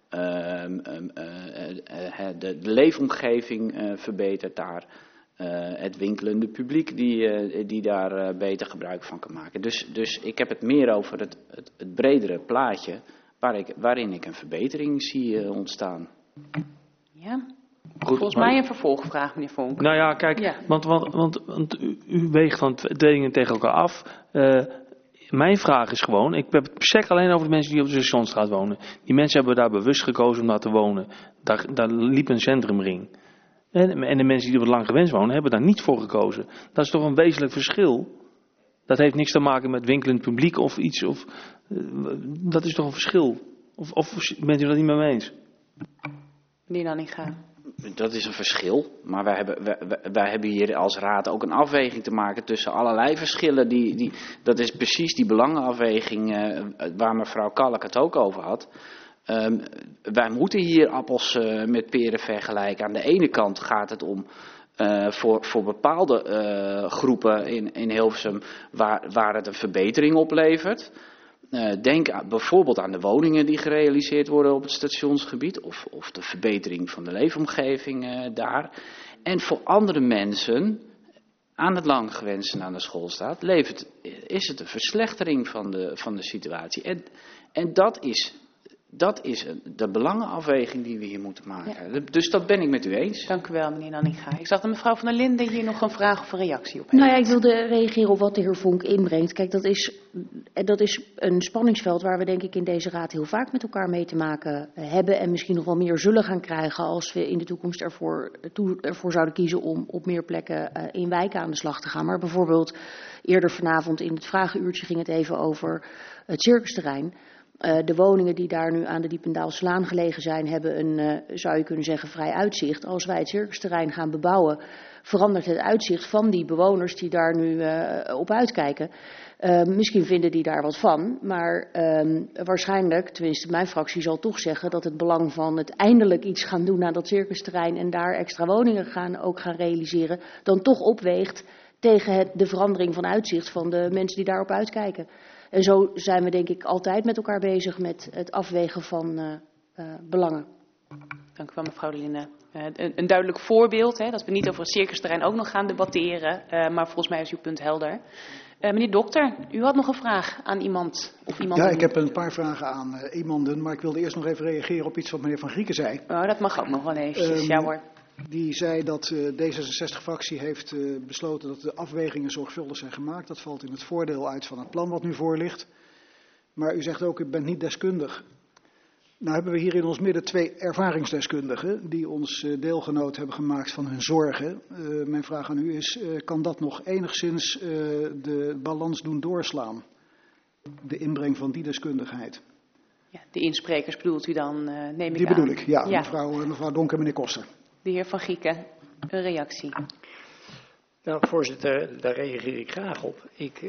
J: De leefomgeving verbetert daar. Het winkelende publiek die daar beter gebruik van kan maken. Dus ik heb het meer over het bredere plaatje waarin ik een verbetering zie ontstaan.
B: Ja. Goed, volgens mij een vervolgvraag, meneer Vonk.
I: Nou ja, kijk, ja. Want u weegt dan twee dingen tegen elkaar af. Mijn vraag is gewoon, ik heb het per se alleen over de mensen die op de Stationstraat wonen. Die mensen hebben daar bewust gekozen om daar te wonen. Daar liep een centrumring. En de mensen die op het lang gewenst wonen, hebben daar niet voor gekozen. Dat is toch een wezenlijk verschil. Dat heeft niks te maken met winkelend publiek of iets. Dat is toch een verschil. Of bent u dat niet mee eens?
B: Meneer Nanninga.
J: Dat is een verschil, maar wij hebben hier als raad ook een afweging te maken tussen allerlei verschillen. Dat is precies die belangenafweging waar mevrouw Kalk het ook over had. Wij moeten hier appels met peren vergelijken. Aan de ene kant gaat het om voor bepaalde groepen in Hilversum waar het een verbetering oplevert. Denk bijvoorbeeld aan de woningen die gerealiseerd worden op het stationsgebied of de verbetering van de leefomgeving daar. En voor andere mensen aan het lang gewenst en aan de schoolstraat is het een verslechtering van de situatie. En dat is de belangenafweging die we hier moeten maken. Ja. Dus dat ben ik met u eens.
B: Dank u wel, meneer Nanninga. Ik zag dat mevrouw van der Linden hier nog een vraag of een reactie op heeft.
E: Nou ja, ik wilde reageren op wat de heer Vonk inbrengt. Kijk, dat is een spanningsveld waar we denk ik in deze raad heel vaak met elkaar mee te maken hebben. En misschien nog wel meer zullen gaan krijgen als we in de toekomst ervoor zouden kiezen om op meer plekken in wijken aan de slag te gaan. Maar bijvoorbeeld eerder vanavond in het vragenuurtje ging het even over het circusterrein. De woningen die daar nu aan de Diependaalslaan gelegen zijn, hebben een, zou je kunnen zeggen, vrij uitzicht. Als wij het circusterrein gaan bebouwen, verandert het uitzicht van die bewoners die daar nu op uitkijken. Misschien vinden die daar wat van, maar waarschijnlijk, tenminste mijn fractie zal toch zeggen dat het belang van het eindelijk iets gaan doen aan dat circusterrein en daar extra woningen gaan realiseren, dan toch opweegt tegen de verandering van uitzicht van de mensen die daarop uitkijken. En zo zijn we denk ik altijd met elkaar bezig met het afwegen van belangen.
B: Dank u wel, mevrouw de Linden. Een duidelijk voorbeeld, dat we niet over het circusterrein ook nog gaan debatteren. Maar volgens mij is uw punt helder. Meneer Dokter, u had nog een vraag aan iemand of iemand.
C: Ja, ik heb een paar vragen aan iemanden. Maar ik wilde eerst nog even reageren op iets wat meneer Van Grieken zei.
B: Oh, dat mag ook nog wel eventjes, ja hoor.
C: Die zei dat D66-fractie heeft besloten dat de afwegingen zorgvuldig zijn gemaakt. Dat valt in het voordeel uit van het plan wat nu voor ligt. Maar u zegt ook, u bent niet deskundig. Nou hebben we hier in ons midden 2 ervaringsdeskundigen die ons deelgenoot hebben gemaakt van hun zorgen. Mijn vraag aan u is, kan dat nog enigszins de balans doen doorslaan? De inbreng van die deskundigheid.
B: Ja, de insprekers bedoelt u dan, neem ik aan?
C: Die bedoel ik, ja. Mevrouw Donk en meneer Koster.
B: De heer Van Gieken, een reactie.
K: Nou, voorzitter, daar reageer ik graag op.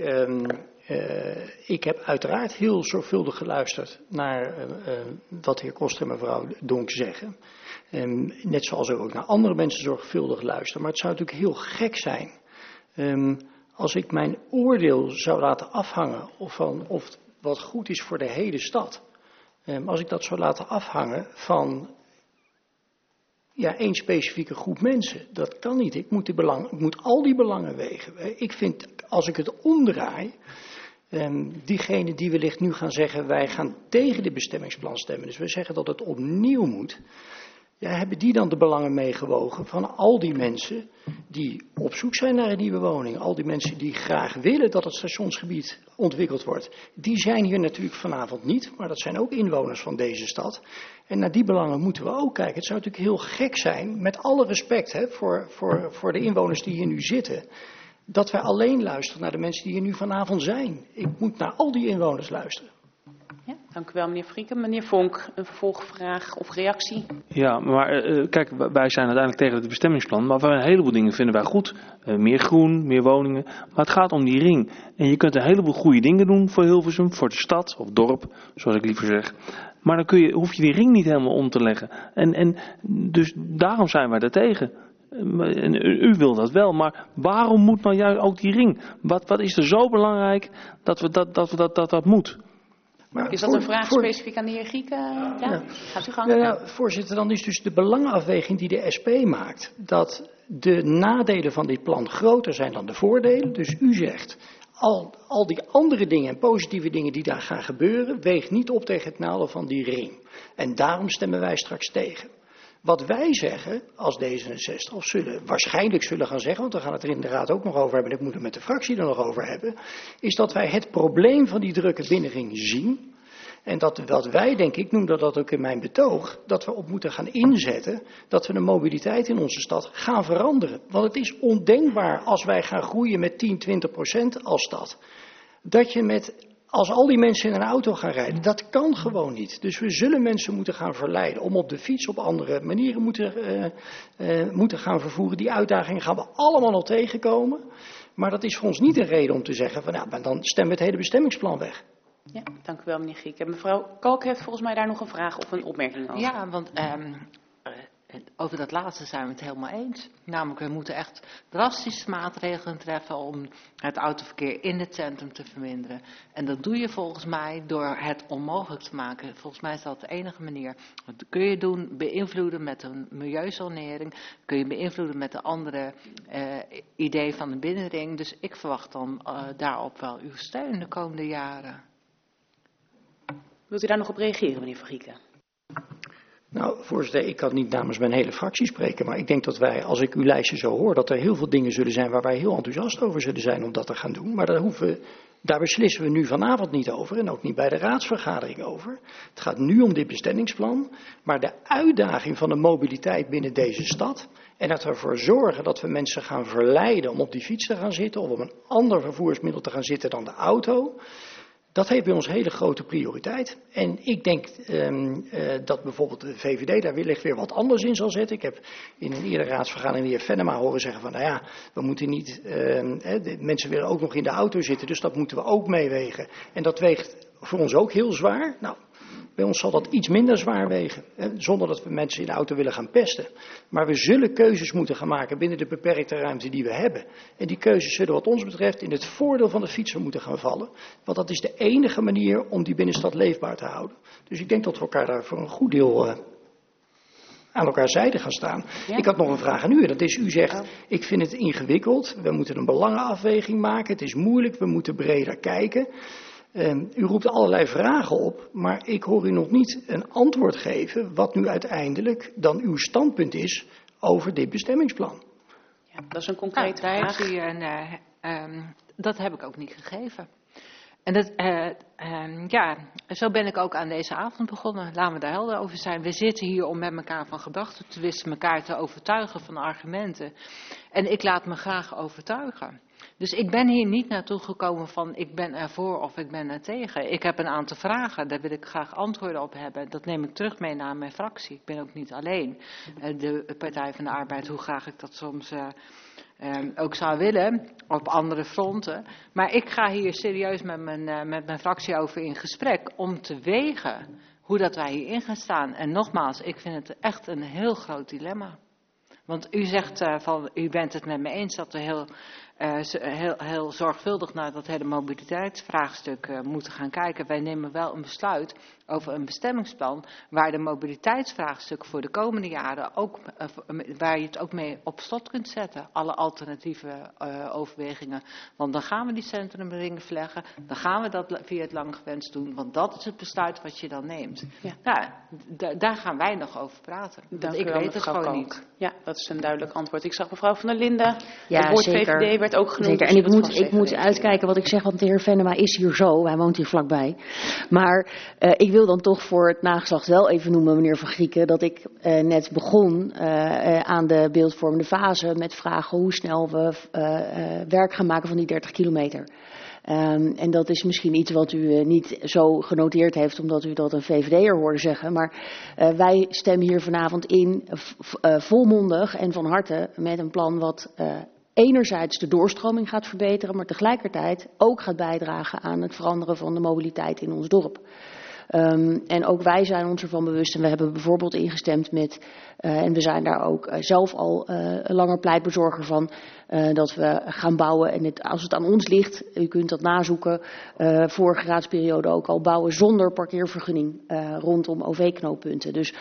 K: Ik heb uiteraard heel zorgvuldig geluisterd naar wat de heer Koster en mevrouw Donk zeggen. Net zoals ik ook naar andere mensen zorgvuldig luister. Maar het zou natuurlijk heel gek zijn als ik mijn oordeel zou laten afhangen of wat goed is voor de hele stad. Als ik dat zou laten afhangen van één specifieke groep mensen. Dat kan niet. Ik moet al die belangen wegen. Ik vind, als ik het omdraai, diegenen die wellicht nu gaan zeggen, wij gaan tegen dit bestemmingsplan stemmen. Dus we zeggen dat het opnieuw moet. Ja, hebben die dan de belangen meegewogen van al die mensen die op zoek zijn naar een nieuwe woning? Al die mensen die graag willen dat het stationsgebied ontwikkeld wordt. Die zijn hier natuurlijk vanavond niet, maar dat zijn ook inwoners van deze stad. En naar die belangen moeten we ook kijken. Het zou natuurlijk heel gek zijn, met alle respect voor de inwoners die hier nu zitten, dat wij alleen luisteren naar de mensen die hier nu vanavond zijn. Ik moet naar al die inwoners luisteren.
B: Ja, dank u wel, meneer Frieken. Meneer Vonk, een vervolgvraag of reactie?
I: Ja, maar kijk, wij zijn uiteindelijk tegen het bestemmingsplan, maar een heleboel dingen vinden wij goed. Meer groen, meer woningen, maar het gaat om die ring. En je kunt een heleboel goede dingen doen voor Hilversum, voor de stad of dorp, zoals ik liever zeg. Maar dan hoef je die ring niet helemaal om te leggen. En dus daarom zijn wij daartegen. En u wil dat wel, maar waarom moet nou juist ook die ring? Wat is er zo belangrijk dat moet?
B: Maar is dat een vraag specifiek aan de heer Gieken? Ja? Gaat u gang.
K: Ja, voorzitter, dan is dus de belangenafweging die de SP maakt, dat de nadelen van dit plan groter zijn dan de voordelen. Dus u zegt, al die andere dingen en positieve dingen die daar gaan gebeuren, weegt niet op tegen het nadeel van die ring. En daarom stemmen wij straks tegen. Wat wij zeggen als D66, of waarschijnlijk zullen gaan zeggen, want we gaan het er in de raad ook nog over hebben, en ik moet het met de fractie er nog over hebben, is dat wij het probleem van die drukke binnenring zien. En dat wij, denk ik, noem dat ook in mijn betoog, dat we op moeten gaan inzetten, dat we de mobiliteit in onze stad gaan veranderen. Want het is ondenkbaar als wij gaan groeien met 10-20% als stad, dat je als al die mensen in een auto gaan rijden, dat kan gewoon niet. Dus we zullen mensen moeten gaan verleiden om op de fiets op andere manieren moeten gaan vervoeren. Die uitdagingen gaan we allemaal nog tegenkomen. Maar dat is voor ons niet een reden om te zeggen van maar dan stemmen we het hele bestemmingsplan weg.
B: Ja, dank u wel, meneer Gieken. Mevrouw Kalk heeft volgens mij daar nog een vraag of een opmerking over.
H: Ja, want over dat laatste zijn we het helemaal eens. Namelijk, we moeten echt drastische maatregelen treffen om het autoverkeer in het centrum te verminderen. En dat doe je volgens mij door het onmogelijk te maken. Volgens mij is dat de enige manier. Dat kun je doen, beïnvloeden met een milieuzonering. Kun je beïnvloeden met de andere idee van de binnenring. Dus ik verwacht dan daarop wel uw steun de komende jaren.
B: Wilt u daar nog op reageren, meneer Van Gieken?
K: Nou, voorzitter, ik kan niet namens mijn hele fractie spreken, maar ik denk dat wij, als ik uw lijstje zo hoor, dat er heel veel dingen zullen zijn waar wij heel enthousiast over zullen zijn om dat te gaan doen. Maar daar beslissen we nu vanavond niet over en ook niet bij de raadsvergadering over. Het gaat nu om dit bestemmingsplan, maar de uitdaging van de mobiliteit binnen deze stad en het ervoor zorgen dat we mensen gaan verleiden om op die fiets te gaan zitten of op een ander vervoersmiddel te gaan zitten dan de auto. Dat heeft bij ons hele grote prioriteit. En ik denk dat bijvoorbeeld de VVD daar wellicht weer wat anders in zal zetten. Ik heb in een eerdere raadsvergadering de heer Venema horen zeggen van we moeten niet, de mensen willen ook nog in de auto zitten, dus dat moeten we ook meewegen. En dat weegt voor ons ook heel zwaar. Nou, bij ons zal dat iets minder zwaar wegen, zonder dat we mensen in de auto willen gaan pesten. Maar we zullen keuzes moeten gaan maken binnen de beperkte ruimte die we hebben. En die keuzes zullen wat ons betreft in het voordeel van de fietser moeten gaan vallen. Want dat is de enige manier om die binnenstad leefbaar te houden. Dus ik denk dat we elkaar daar voor een goed deel aan elkaar zijde gaan staan. Ja. Ik had nog een vraag aan u. En dat is, u zegt, ik vind het ingewikkeld. We moeten een belangenafweging maken. Het is moeilijk. We moeten breder kijken. U roept allerlei vragen op, maar ik hoor u nog niet een antwoord geven wat nu uiteindelijk dan uw standpunt is over dit bestemmingsplan.
B: Ja, dat is een concrete vraag.
H: Dat heb ik ook niet gegeven. En zo ben ik ook aan deze avond begonnen. Laten we daar helder over zijn. We zitten hier om met elkaar van gedachten te wisselen, elkaar te overtuigen van argumenten. En ik laat me graag overtuigen. Dus ik ben hier niet naartoe gekomen van ik ben ervoor of ik ben er tegen. Ik heb een aantal vragen, daar wil ik graag antwoorden op hebben. Dat neem ik terug mee naar mijn fractie. Ik ben ook niet alleen. De Partij van de Arbeid, hoe graag ik dat soms ook zou willen, op andere fronten. Maar ik ga hier serieus met mijn fractie over in gesprek om te wegen hoe dat wij hierin gaan staan. En nogmaals, ik vind het echt een heel groot dilemma. Want u zegt u bent het met me eens dat we heel zorgvuldig naar dat hele mobiliteitsvraagstuk moeten gaan kijken. Wij nemen wel een besluit over een bestemmingsplan waar de mobiliteitsvraagstukken voor de komende jaren ook, waar je het ook mee op slot kunt zetten. Alle alternatieve overwegingen. Want dan gaan we die centrumringen verleggen. Dan gaan we dat via het langgewenst doen. Want dat is het besluit wat je dan neemt. Ja. Daar gaan wij nog over praten.
B: Dank
H: ik weet het gewoon niet.
B: Ja, dat is een duidelijk antwoord. Ik zag mevrouw Van der Linden.
E: Ja,
B: het woord
E: zeker.
B: VVD werd ook genoemd.
E: Zeker. En ik moet uitkijken wat ik zeg, want de heer Venema is hier zo. Hij woont hier vlakbij. Maar ik wil dan toch voor het nageslacht wel even noemen, meneer Van Grieken, dat ik net begon aan de beeldvormende fase met vragen hoe snel we werk gaan maken van die 30 kilometer. En dat is misschien iets wat u niet zo genoteerd heeft, omdat u dat een VVD'er hoorde zeggen. Maar wij stemmen hier vanavond in volmondig en van harte met een plan wat enerzijds de doorstroming gaat verbeteren, maar tegelijkertijd ook gaat bijdragen aan het veranderen van de mobiliteit in ons dorp. En ook wij zijn ons ervan bewust en we hebben bijvoorbeeld ingestemd met, en we zijn daar ook zelf al langer pleitbezorger van, dat we gaan bouwen. En als het aan ons ligt, u kunt dat nazoeken, vorige raadsperiode ook al bouwen zonder parkeervergunning rondom OV-knooppunten. Dus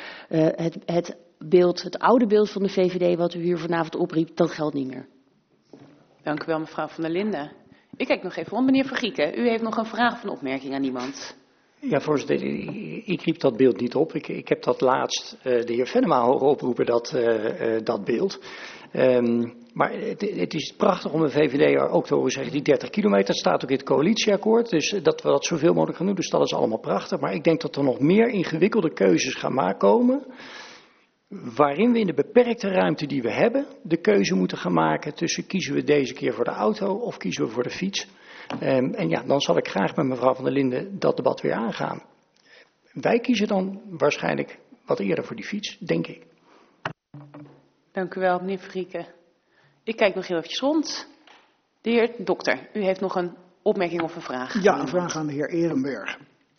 E: het oude beeld van de VVD wat u hier vanavond opriep, dat geldt niet meer.
B: Dank u wel, mevrouw Van der Linden. Ik kijk nog even rond. Meneer Vergieken, u heeft nog een vraag of een opmerking aan iemand?
K: Ja, voorzitter, ik riep dat beeld niet op. Ik heb dat laatst de heer Venema horen oproepen, dat beeld. Maar het is prachtig om een VVD'er ook te horen zeggen, die 30 kilometer staat ook in het coalitieakkoord. Dus dat we dat zoveel mogelijk gaan doen, dus dat is allemaal prachtig. Maar ik denk dat er nog meer ingewikkelde keuzes gaan komen, waarin we in de beperkte ruimte die we hebben, de keuze moeten gaan maken tussen kiezen we deze keer voor de auto of kiezen we voor de fiets. En ja, dan zal ik graag met mevrouw Van der Linden dat debat weer aangaan. Wij kiezen dan waarschijnlijk wat eerder voor die fiets, denk ik.
B: Dank u wel, meneer Vergieken. Ik kijk nog heel eventjes rond. De heer dokter, u heeft nog een opmerking of een vraag?
C: Ja, een vraag aan de heer Ehrenberg.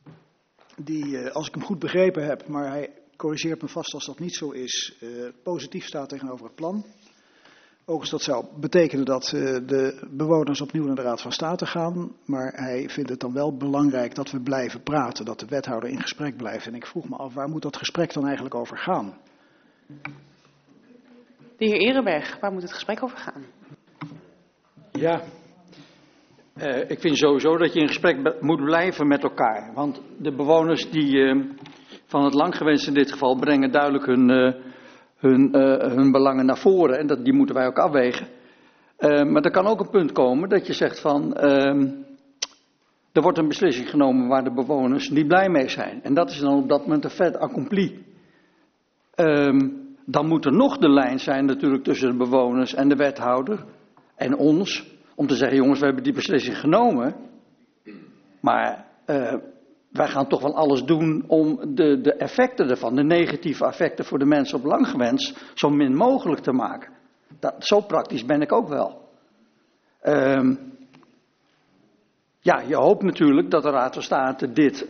C: Die, als ik hem goed begrepen heb, maar hij corrigeert me vast als dat niet zo is, positief staat tegenover het plan. Ook als dat zou betekenen dat de bewoners opnieuw naar de Raad van State gaan. Maar hij vindt het dan wel belangrijk dat we blijven praten, dat de wethouder in gesprek blijft. En ik vroeg me af, waar moet dat gesprek dan eigenlijk over gaan?
B: De heer Ehrenberg, waar moet het gesprek over gaan?
D: Ja, ik vind sowieso dat je in gesprek moet blijven met elkaar. Want de bewoners die van het langgewenst in dit geval brengen duidelijk hun belangen naar voren. En die moeten wij ook afwegen. Maar er kan ook een punt komen dat je zegt van, er wordt een beslissing genomen waar de bewoners niet blij mee zijn. En dat is dan op dat moment een fait accompli. Dan moet er nog de lijn zijn natuurlijk tussen de bewoners en de wethouder en ons. Om te zeggen, jongens, we hebben die beslissing genomen. Maar wij gaan toch wel alles doen om de effecten ervan, de negatieve effecten voor de mensen op langgewenst, zo min mogelijk te maken. Zo praktisch ben ik ook wel. Ja, je hoopt natuurlijk dat de Raad van State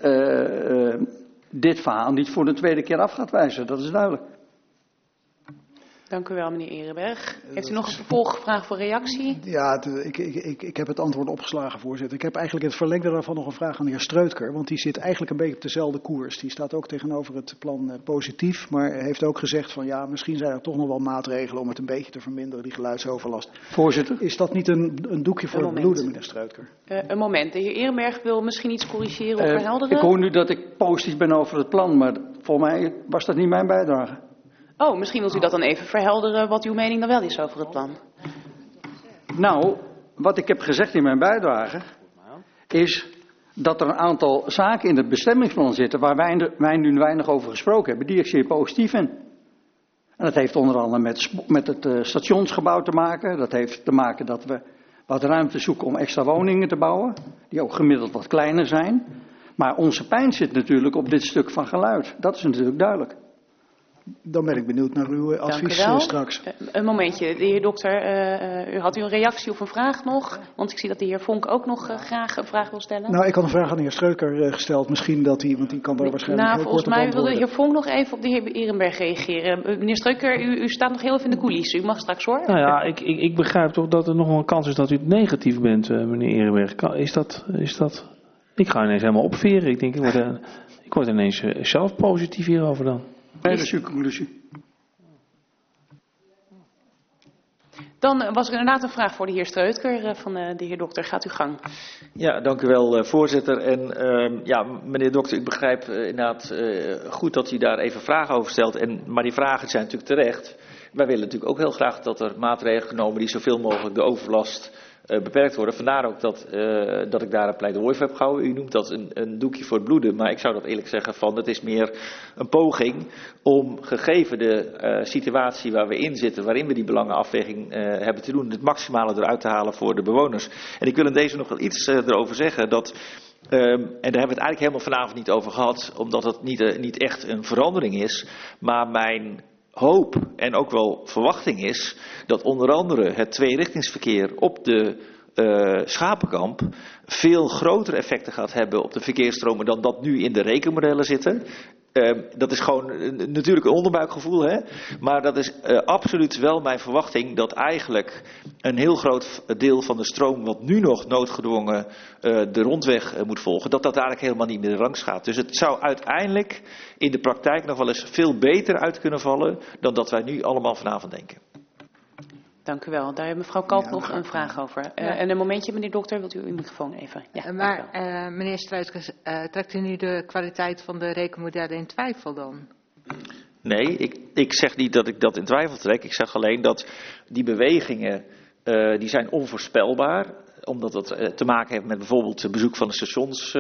D: dit verhaal niet voor de tweede keer af gaat wijzen. Dat is duidelijk.
B: Dank u wel, meneer Ehrenberg. Heeft u nog een vervolgvraag voor reactie?
C: Ja, ik heb het antwoord opgeslagen, voorzitter. Ik heb eigenlijk in het verlengde daarvan nog een vraag aan de heer Streutker. Want die zit eigenlijk een beetje op dezelfde koers. Die staat ook tegenover het plan positief. Maar heeft ook gezegd van ja, misschien zijn er toch nog wel maatregelen om het een beetje te verminderen, die geluidsoverlast.
D: Voorzitter?
C: Is dat niet een doekje voor het bloeden, meneer Streutker?
B: Een moment. De heer Ehrenberg wil misschien iets corrigeren of verhelderen.
D: Ik hoor nu dat ik positief ben over het plan, maar volgens mij was dat niet mijn bijdrage.
B: Oh, misschien wilt u dat dan even verhelderen wat uw mening dan wel is over het plan.
D: Nou, wat ik heb gezegd in mijn bijdrage is Dat er een aantal zaken in het bestemmingsplan zitten waar wij nu weinig over gesproken hebben, die ik zeer positief vind. En dat heeft onder andere met het stationsgebouw te maken. Dat heeft te maken dat we wat ruimte zoeken om extra woningen te bouwen, die ook gemiddeld wat kleiner zijn. Maar onze pijn zit natuurlijk op dit stuk van geluid. Dat is natuurlijk duidelijk.
C: Dan ben ik benieuwd naar uw advies straks.
B: Een momentje, de heer dokter, had u een reactie of een vraag nog? Want ik zie dat de heer Vonk ook nog graag een vraag wil stellen.
C: Nou, ik had een vraag aan de heer Streuker gesteld. Misschien dat hij, want die kan daar waarschijnlijk heel kort op antwoorden.
B: Volgens mij wil de heer Vonk nog even op de heer Ehrenberg reageren. Meneer Streuker, u staat nog heel even in de coulissen. U mag straks hoor.
I: Nou ja, ik begrijp toch dat er nog wel een kans is dat u negatief bent, meneer Ehrenberg. Is dat? Ik ga ineens helemaal opveren. Ik denk, ik word ineens zelf positief hierover dan.
D: Nee, dat is uw conclusie.
B: Dan was er inderdaad een vraag voor de heer Streuker van de heer dokter. Gaat uw gang.
F: Ja, dank u wel, voorzitter. En meneer dokter, ik begrijp inderdaad goed dat u daar even vragen over stelt. Maar die vragen zijn natuurlijk terecht. Wij willen natuurlijk ook heel graag dat er maatregelen genomen die zoveel mogelijk de overlast beperkt worden. Vandaar ook dat ik daar een pleidooi voor heb gehouden. U noemt dat een doekje voor het bloeden, maar ik zou dat eerlijk zeggen van het is meer een poging om gegeven de situatie waar we in zitten, waarin we die belangenafweging hebben te doen, het maximale eruit te halen voor de bewoners. En ik wil in deze nog wel iets erover zeggen dat, en daar hebben we het eigenlijk helemaal vanavond niet over gehad, omdat het niet echt een verandering is, maar mijn hoop en ook wel verwachting is dat onder andere het tweerichtingsverkeer op de Schapenkamp veel grotere effecten gaat hebben op de verkeersstromen dan dat nu in de rekenmodellen zitten. Dat is gewoon natuurlijk een onderbuikgevoel, hè? Maar dat is absoluut wel mijn verwachting dat eigenlijk een heel groot deel van de stroom wat nu nog noodgedwongen de rondweg moet volgen, dat eigenlijk helemaal niet meer de rangs gaat. Dus het zou uiteindelijk in de praktijk nog wel eens veel beter uit kunnen vallen dan dat wij nu allemaal vanavond denken.
B: Dank u wel. Daar heeft mevrouw Kalk nog een vraag over. En een momentje, meneer dokter, wilt u uw microfoon even? Ja,
H: maar meneer Struijskens, trekt u nu de kwaliteit van de rekenmodellen in twijfel dan?
F: Nee, ik zeg niet dat ik dat in twijfel trek. Ik zeg alleen dat die bewegingen, die zijn onvoorspelbaar. Omdat het te maken heeft met bijvoorbeeld het bezoek van de stations,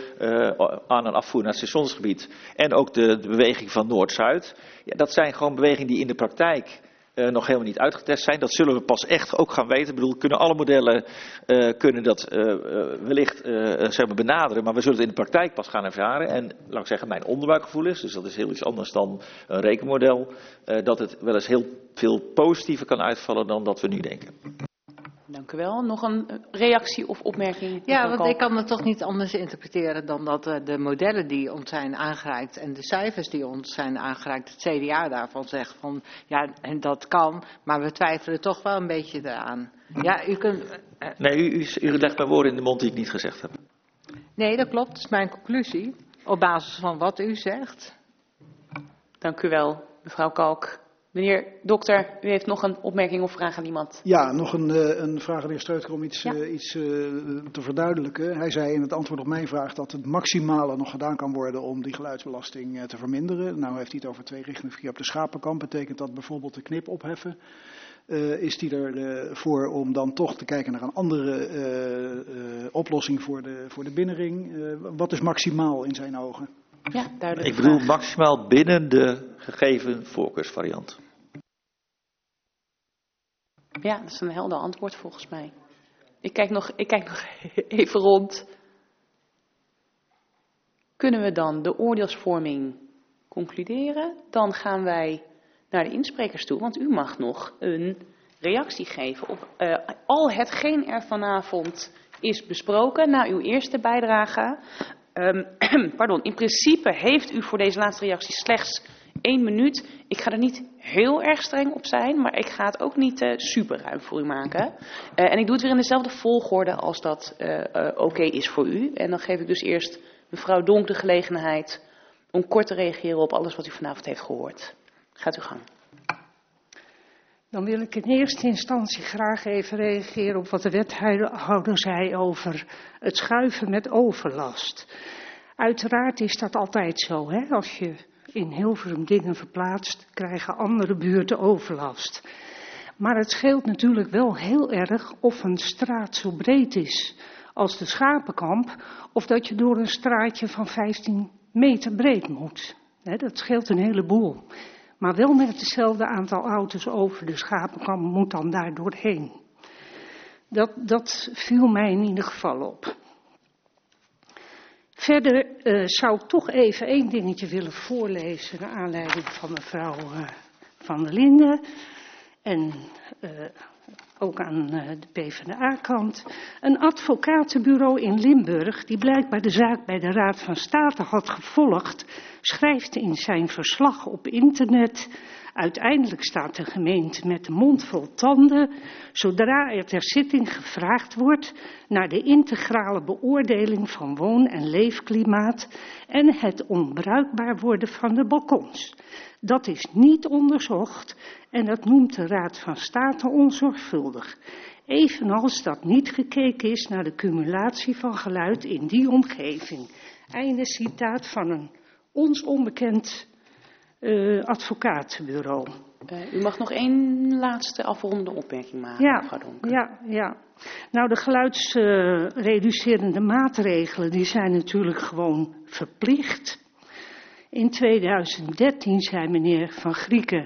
F: aan- en afvoer naar het stationsgebied. En ook de beweging van Noord-Zuid. Ja, dat zijn gewoon bewegingen die in de praktijk nog helemaal niet uitgetest zijn. Dat zullen we pas echt ook gaan weten. Ik bedoel, kunnen alle modellen kunnen dat wellicht zeg maar benaderen. Maar we zullen het in de praktijk pas gaan ervaren. En laat ik zeggen, mijn onderbuikgevoel is, dus dat is heel iets anders dan een rekenmodel, dat het wel eens heel veel positiever kan uitvallen dan dat we nu denken.
B: Dank u wel. Nog een reactie of opmerking?
H: Ja, want ik kan het toch niet anders interpreteren dan dat de modellen die ons zijn aangereikt en de cijfers die ons zijn aangereikt, het CDA daarvan zegt van ja, en dat kan, maar we twijfelen toch wel een beetje eraan. Ja, u kunt...
F: Nee, u legt mijn woorden in de mond die ik niet gezegd heb.
H: Nee, dat klopt. Dat is mijn conclusie. Op basis van wat u zegt.
B: Dank u wel, mevrouw Kalk. Meneer dokter, u heeft nog een opmerking of vraag aan iemand?
C: Ja, nog een vraag aan de heer Streuker om iets te verduidelijken. Hij zei in het antwoord op mijn vraag dat het maximale nog gedaan kan worden om die geluidsbelasting te verminderen. Nou heeft hij het over tweerichtingsverkeer op de Schapenkamp. Betekent dat bijvoorbeeld de knip opheffen? Is die ervoor om dan toch te kijken naar een andere oplossing voor de binnenring? Wat is maximaal in zijn ogen?
B: Ja, duidelijk.
F: Ik bedoel maximaal binnen de gegeven voorkeursvariant.
B: Ja, dat is een helder antwoord volgens mij. Ik kijk nog even rond. Kunnen we dan de oordeelsvorming concluderen? Dan gaan wij naar de insprekers toe, want u mag nog een reactie geven op al hetgeen er vanavond is besproken na uw eerste bijdrage. In principe heeft u voor deze laatste reactie slechts 1 minuut. Ik ga er niet heel erg streng op zijn, maar ik ga het ook niet super ruim voor u maken. En ik doe het weer in dezelfde volgorde als dat oké is voor u. En dan geef ik dus eerst mevrouw Donk de gelegenheid om kort te reageren op alles wat u vanavond heeft gehoord. Gaat uw gang.
L: Dan wil ik in eerste instantie graag even reageren op wat de wethouder zei over het schuiven met overlast. Uiteraard is dat altijd zo, hè? Als je in Hilversum dingen verplaatst, krijgen andere buurten overlast. Maar het scheelt natuurlijk wel heel erg of een straat zo breed is als de Schapenkamp, of dat je door een straatje van 15 meter breed moet. Dat scheelt een heleboel. Maar wel met hetzelfde aantal auto's over de Schapenkamp moet dan daar doorheen. Dat viel mij in ieder geval op. Verder zou ik toch even één dingetje willen voorlezen naar aanleiding van mevrouw Van der Linden. En ook aan de PvdA-kant. Een advocatenbureau in Limburg, die blijkbaar de zaak bij de Raad van State had gevolgd, schrijft in zijn verslag op internet: uiteindelijk staat de gemeente met de mond vol tanden, zodra er ter zitting gevraagd wordt naar de integrale beoordeling van woon- en leefklimaat en het onbruikbaar worden van de balkons. Dat is niet onderzocht en dat noemt de Raad van State onzorgvuldig. Evenals dat niet gekeken is naar de cumulatie van geluid in die omgeving. Einde citaat van een ons onbekend advocatenbureau.
B: U mag nog één laatste afrondende opmerking maken, mevrouw Donker.
L: Ja. Nou, de geluidsreducerende maatregelen die zijn natuurlijk gewoon verplicht. In 2013 zei meneer Van Grieken,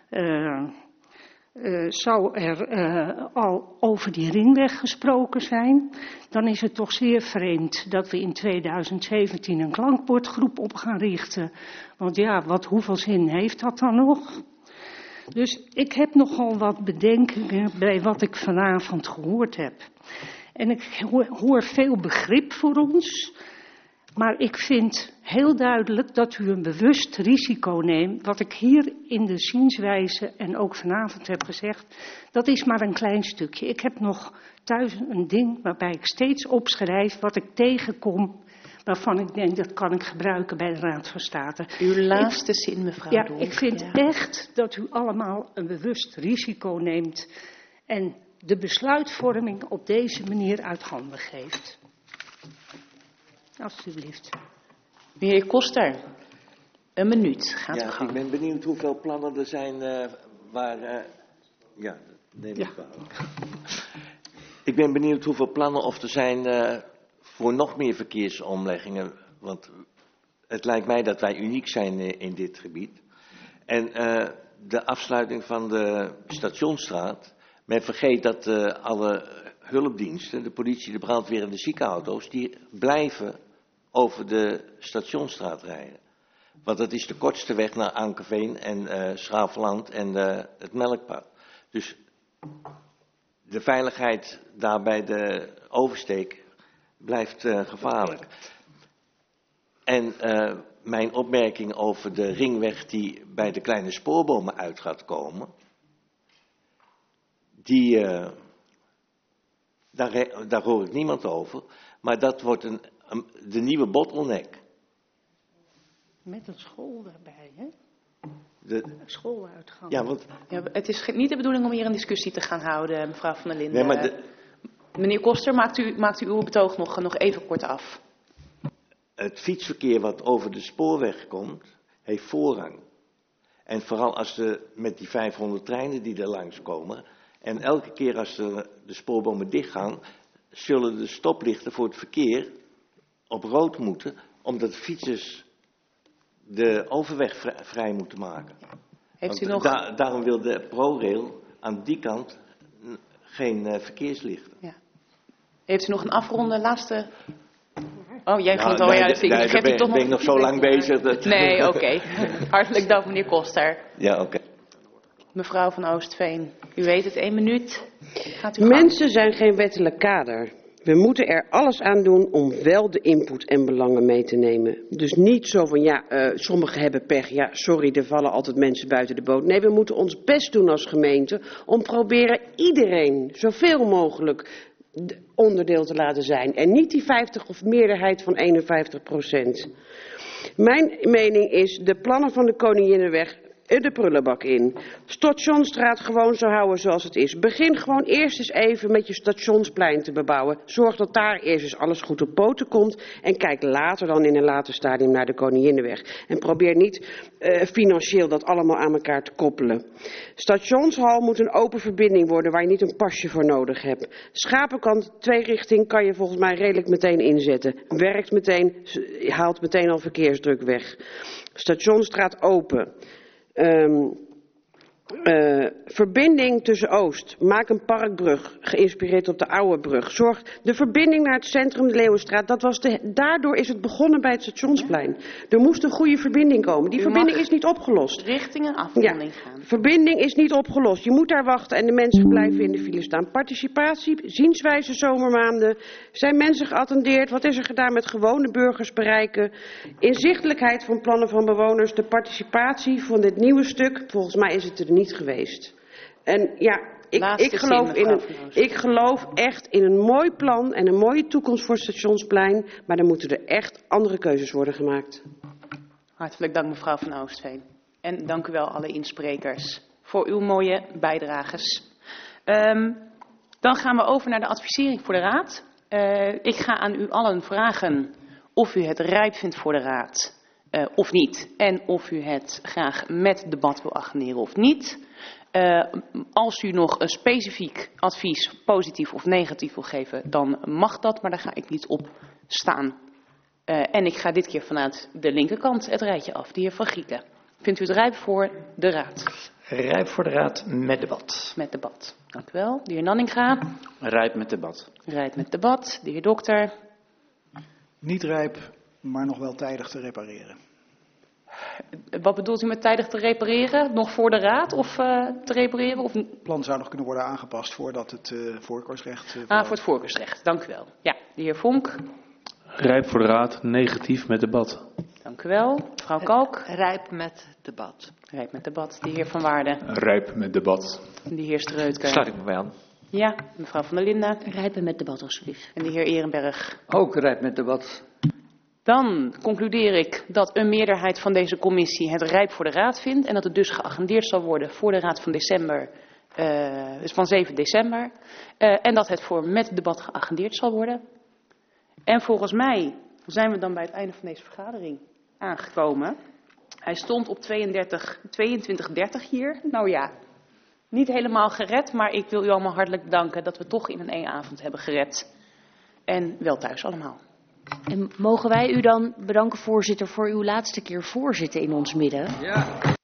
L: zou er al over die ringweg gesproken zijn. Dan is het toch zeer vreemd dat we in 2017 een klankbordgroep op gaan richten. Want ja, hoeveel zin heeft dat dan nog? Dus ik heb nogal wat bedenkingen bij wat ik vanavond gehoord heb. En ik hoor veel begrip voor ons. Maar ik vind heel duidelijk dat u een bewust risico neemt. Wat ik hier in de zienswijze en ook vanavond heb gezegd, dat is maar een klein stukje. Ik heb nog thuis een ding waarbij ik steeds opschrijf wat ik tegenkom, waarvan ik denk dat kan ik gebruiken bij de Raad van State.
B: Uw laatste zin, mevrouw Donker.
L: Ja, ik vind echt dat u allemaal een bewust risico neemt en de besluitvorming op deze manier uit handen geeft. Alsjeblieft.
B: Meneer Koster, een minuut. Gaat u gang.
M: Ik ben benieuwd hoeveel plannen er zijn waar... neem ik wel. Ik ben benieuwd hoeveel plannen of er zijn voor nog meer verkeersomleggingen. Want het lijkt mij dat wij uniek zijn in dit gebied. En de afsluiting van de Stationsstraat. Men vergeet dat alle hulpdiensten, de politie, de brandweer en de ziekenauto's, die blijven over de Stationsstraat rijden. Want dat is de kortste weg naar Ankerveen en Schravenland en het Melkpad. Dus de veiligheid daar bij de oversteek blijft gevaarlijk. En mijn opmerking over de ringweg die bij de kleine spoorbomen uit gaat komen, daar hoor ik niemand over. Maar dat wordt de nieuwe bottleneck.
L: Met een school daarbij, hè?
M: De
L: schooluitgang.
M: Ja, want...
B: het is niet de bedoeling om hier een discussie te gaan houden, mevrouw Van der Linden.
M: Nee, maar
B: meneer Koster, maakt u uw betoog nog even kort af.
M: Het fietsverkeer wat over de spoorweg komt, heeft voorrang. En vooral als met die 500 treinen die er langskomen. En elke keer als de spoorbomen dichtgaan, zullen de stoplichten voor het verkeer op rood moeten, omdat de fietsers de overweg vrij moeten maken.
B: Heeft u nog...
M: Daarom wil de ProRail aan die kant geen verkeerslichten.
B: Ja. Heeft u nog een afronde laatste... Oh, jij vond
M: ben ik nog zo lang bezig. Dat...
B: Nee, oké. Hartelijk dank, meneer Koster.
M: Ja, oké.
B: Mevrouw van Oostveen, u weet het, 1 minuut. Gaat u gang.
N: Mensen zijn geen wettelijk kader. We moeten er alles aan doen om wel de input en belangen mee te nemen. Dus niet zo van, sommigen hebben pech, sorry, er vallen altijd mensen buiten de boot. Nee, we moeten ons best doen als gemeente om proberen iedereen zoveel mogelijk onderdeel te laten zijn. En niet die 50 of meerderheid van 51%. Mijn mening is, de plannen van de Koninginnenweg de prullenbak in. Stationsstraat gewoon zo houden zoals het is. Begin gewoon eerst eens even met je stationsplein te bebouwen. Zorg dat daar eerst eens alles goed op poten komt. En kijk later dan in een later stadium naar de Koninginnenweg. En probeer niet financieel dat allemaal aan elkaar te koppelen. Stationshal moet een open verbinding worden waar je niet een pasje voor nodig hebt. Schapenkant 2 richting kan je volgens mij redelijk meteen inzetten. Werkt meteen, haalt meteen al verkeersdruk weg. Stationstraat open. Verbinding tussen Oost. Maak een parkbrug, geïnspireerd op de oude brug. Zorg de verbinding naar het centrum, de Leeuwenstraat. Daardoor is het begonnen bij het stationsplein. Er moest een goede verbinding komen. Die verbinding is niet opgelost.
B: Richting een afronding gaan.
N: Verbinding is niet opgelost. Je moet daar wachten en de mensen blijven in de file staan. Participatie, zienswijze zomermaanden. Zijn mensen geattendeerd? Wat is er gedaan met gewone burgers bereiken? Inzichtelijkheid van plannen van bewoners. De participatie van dit nieuwe stuk. Volgens mij is het er niet geweest. En ja, ik geloof echt in een mooi plan en een mooie toekomst voor het stationsplein. Maar dan moeten er echt andere keuzes worden gemaakt.
B: Hartelijk dank mevrouw Van Oostveen. En dank u wel alle insprekers voor uw mooie bijdrages. Dan gaan we over naar de advisering voor de Raad. Ik ga aan u allen vragen of u het rijp vindt voor de Raad of niet. En of u het graag met debat wil agenderen of niet. Als u nog een specifiek advies, positief of negatief wil geven, dan mag dat, maar daar ga ik niet op staan. En ik ga dit keer vanuit de linkerkant het rijtje af, de heer Van Grieken. Vindt u het rijp voor de Raad?
K: Rijp voor de Raad met debat.
B: Met debat. Dank u wel. De heer Nanninga.
J: Rijp met debat.
B: Rijp met debat. De heer Dokter.
C: Niet rijp, maar nog wel tijdig te repareren.
B: Wat bedoelt u met tijdig te repareren? Nog voor de Raad of te repareren? Of...
C: Het plan zou nog kunnen worden aangepast voordat het voorkeursrecht...
B: voor het voorkeursrecht. Dank u wel. Ja, de heer Vonk.
I: Rijp voor de Raad, negatief met debat.
B: Dank u wel. Mevrouw Kalk.
H: Rijp met debat.
B: Rijp met debat. De heer Van Waarden.
G: Rijp met debat.
B: En de heer Streutker.
F: Sluit ik me bij aan.
B: Ja, mevrouw Van der Linden.
E: Rijpen met debat, alsjeblieft.
B: En de heer Ehrenberg.
O: Ook rijp met debat.
B: Dan concludeer ik dat een meerderheid van deze commissie het rijp voor de Raad vindt. En dat het dus geagendeerd zal worden voor de Raad van december. Dus van 7 december. En dat het voor met debat geagendeerd zal worden. En volgens mij zijn we dan bij het einde van deze vergadering aangekomen. Hij stond op 22:30 hier. Nou ja, niet helemaal gered, maar ik wil u allemaal hartelijk bedanken dat we toch in een 1 avond hebben gered. En wel thuis allemaal.
E: En mogen wij u dan bedanken, voorzitter, voor uw laatste keer voorzitten in ons midden?
O: Ja.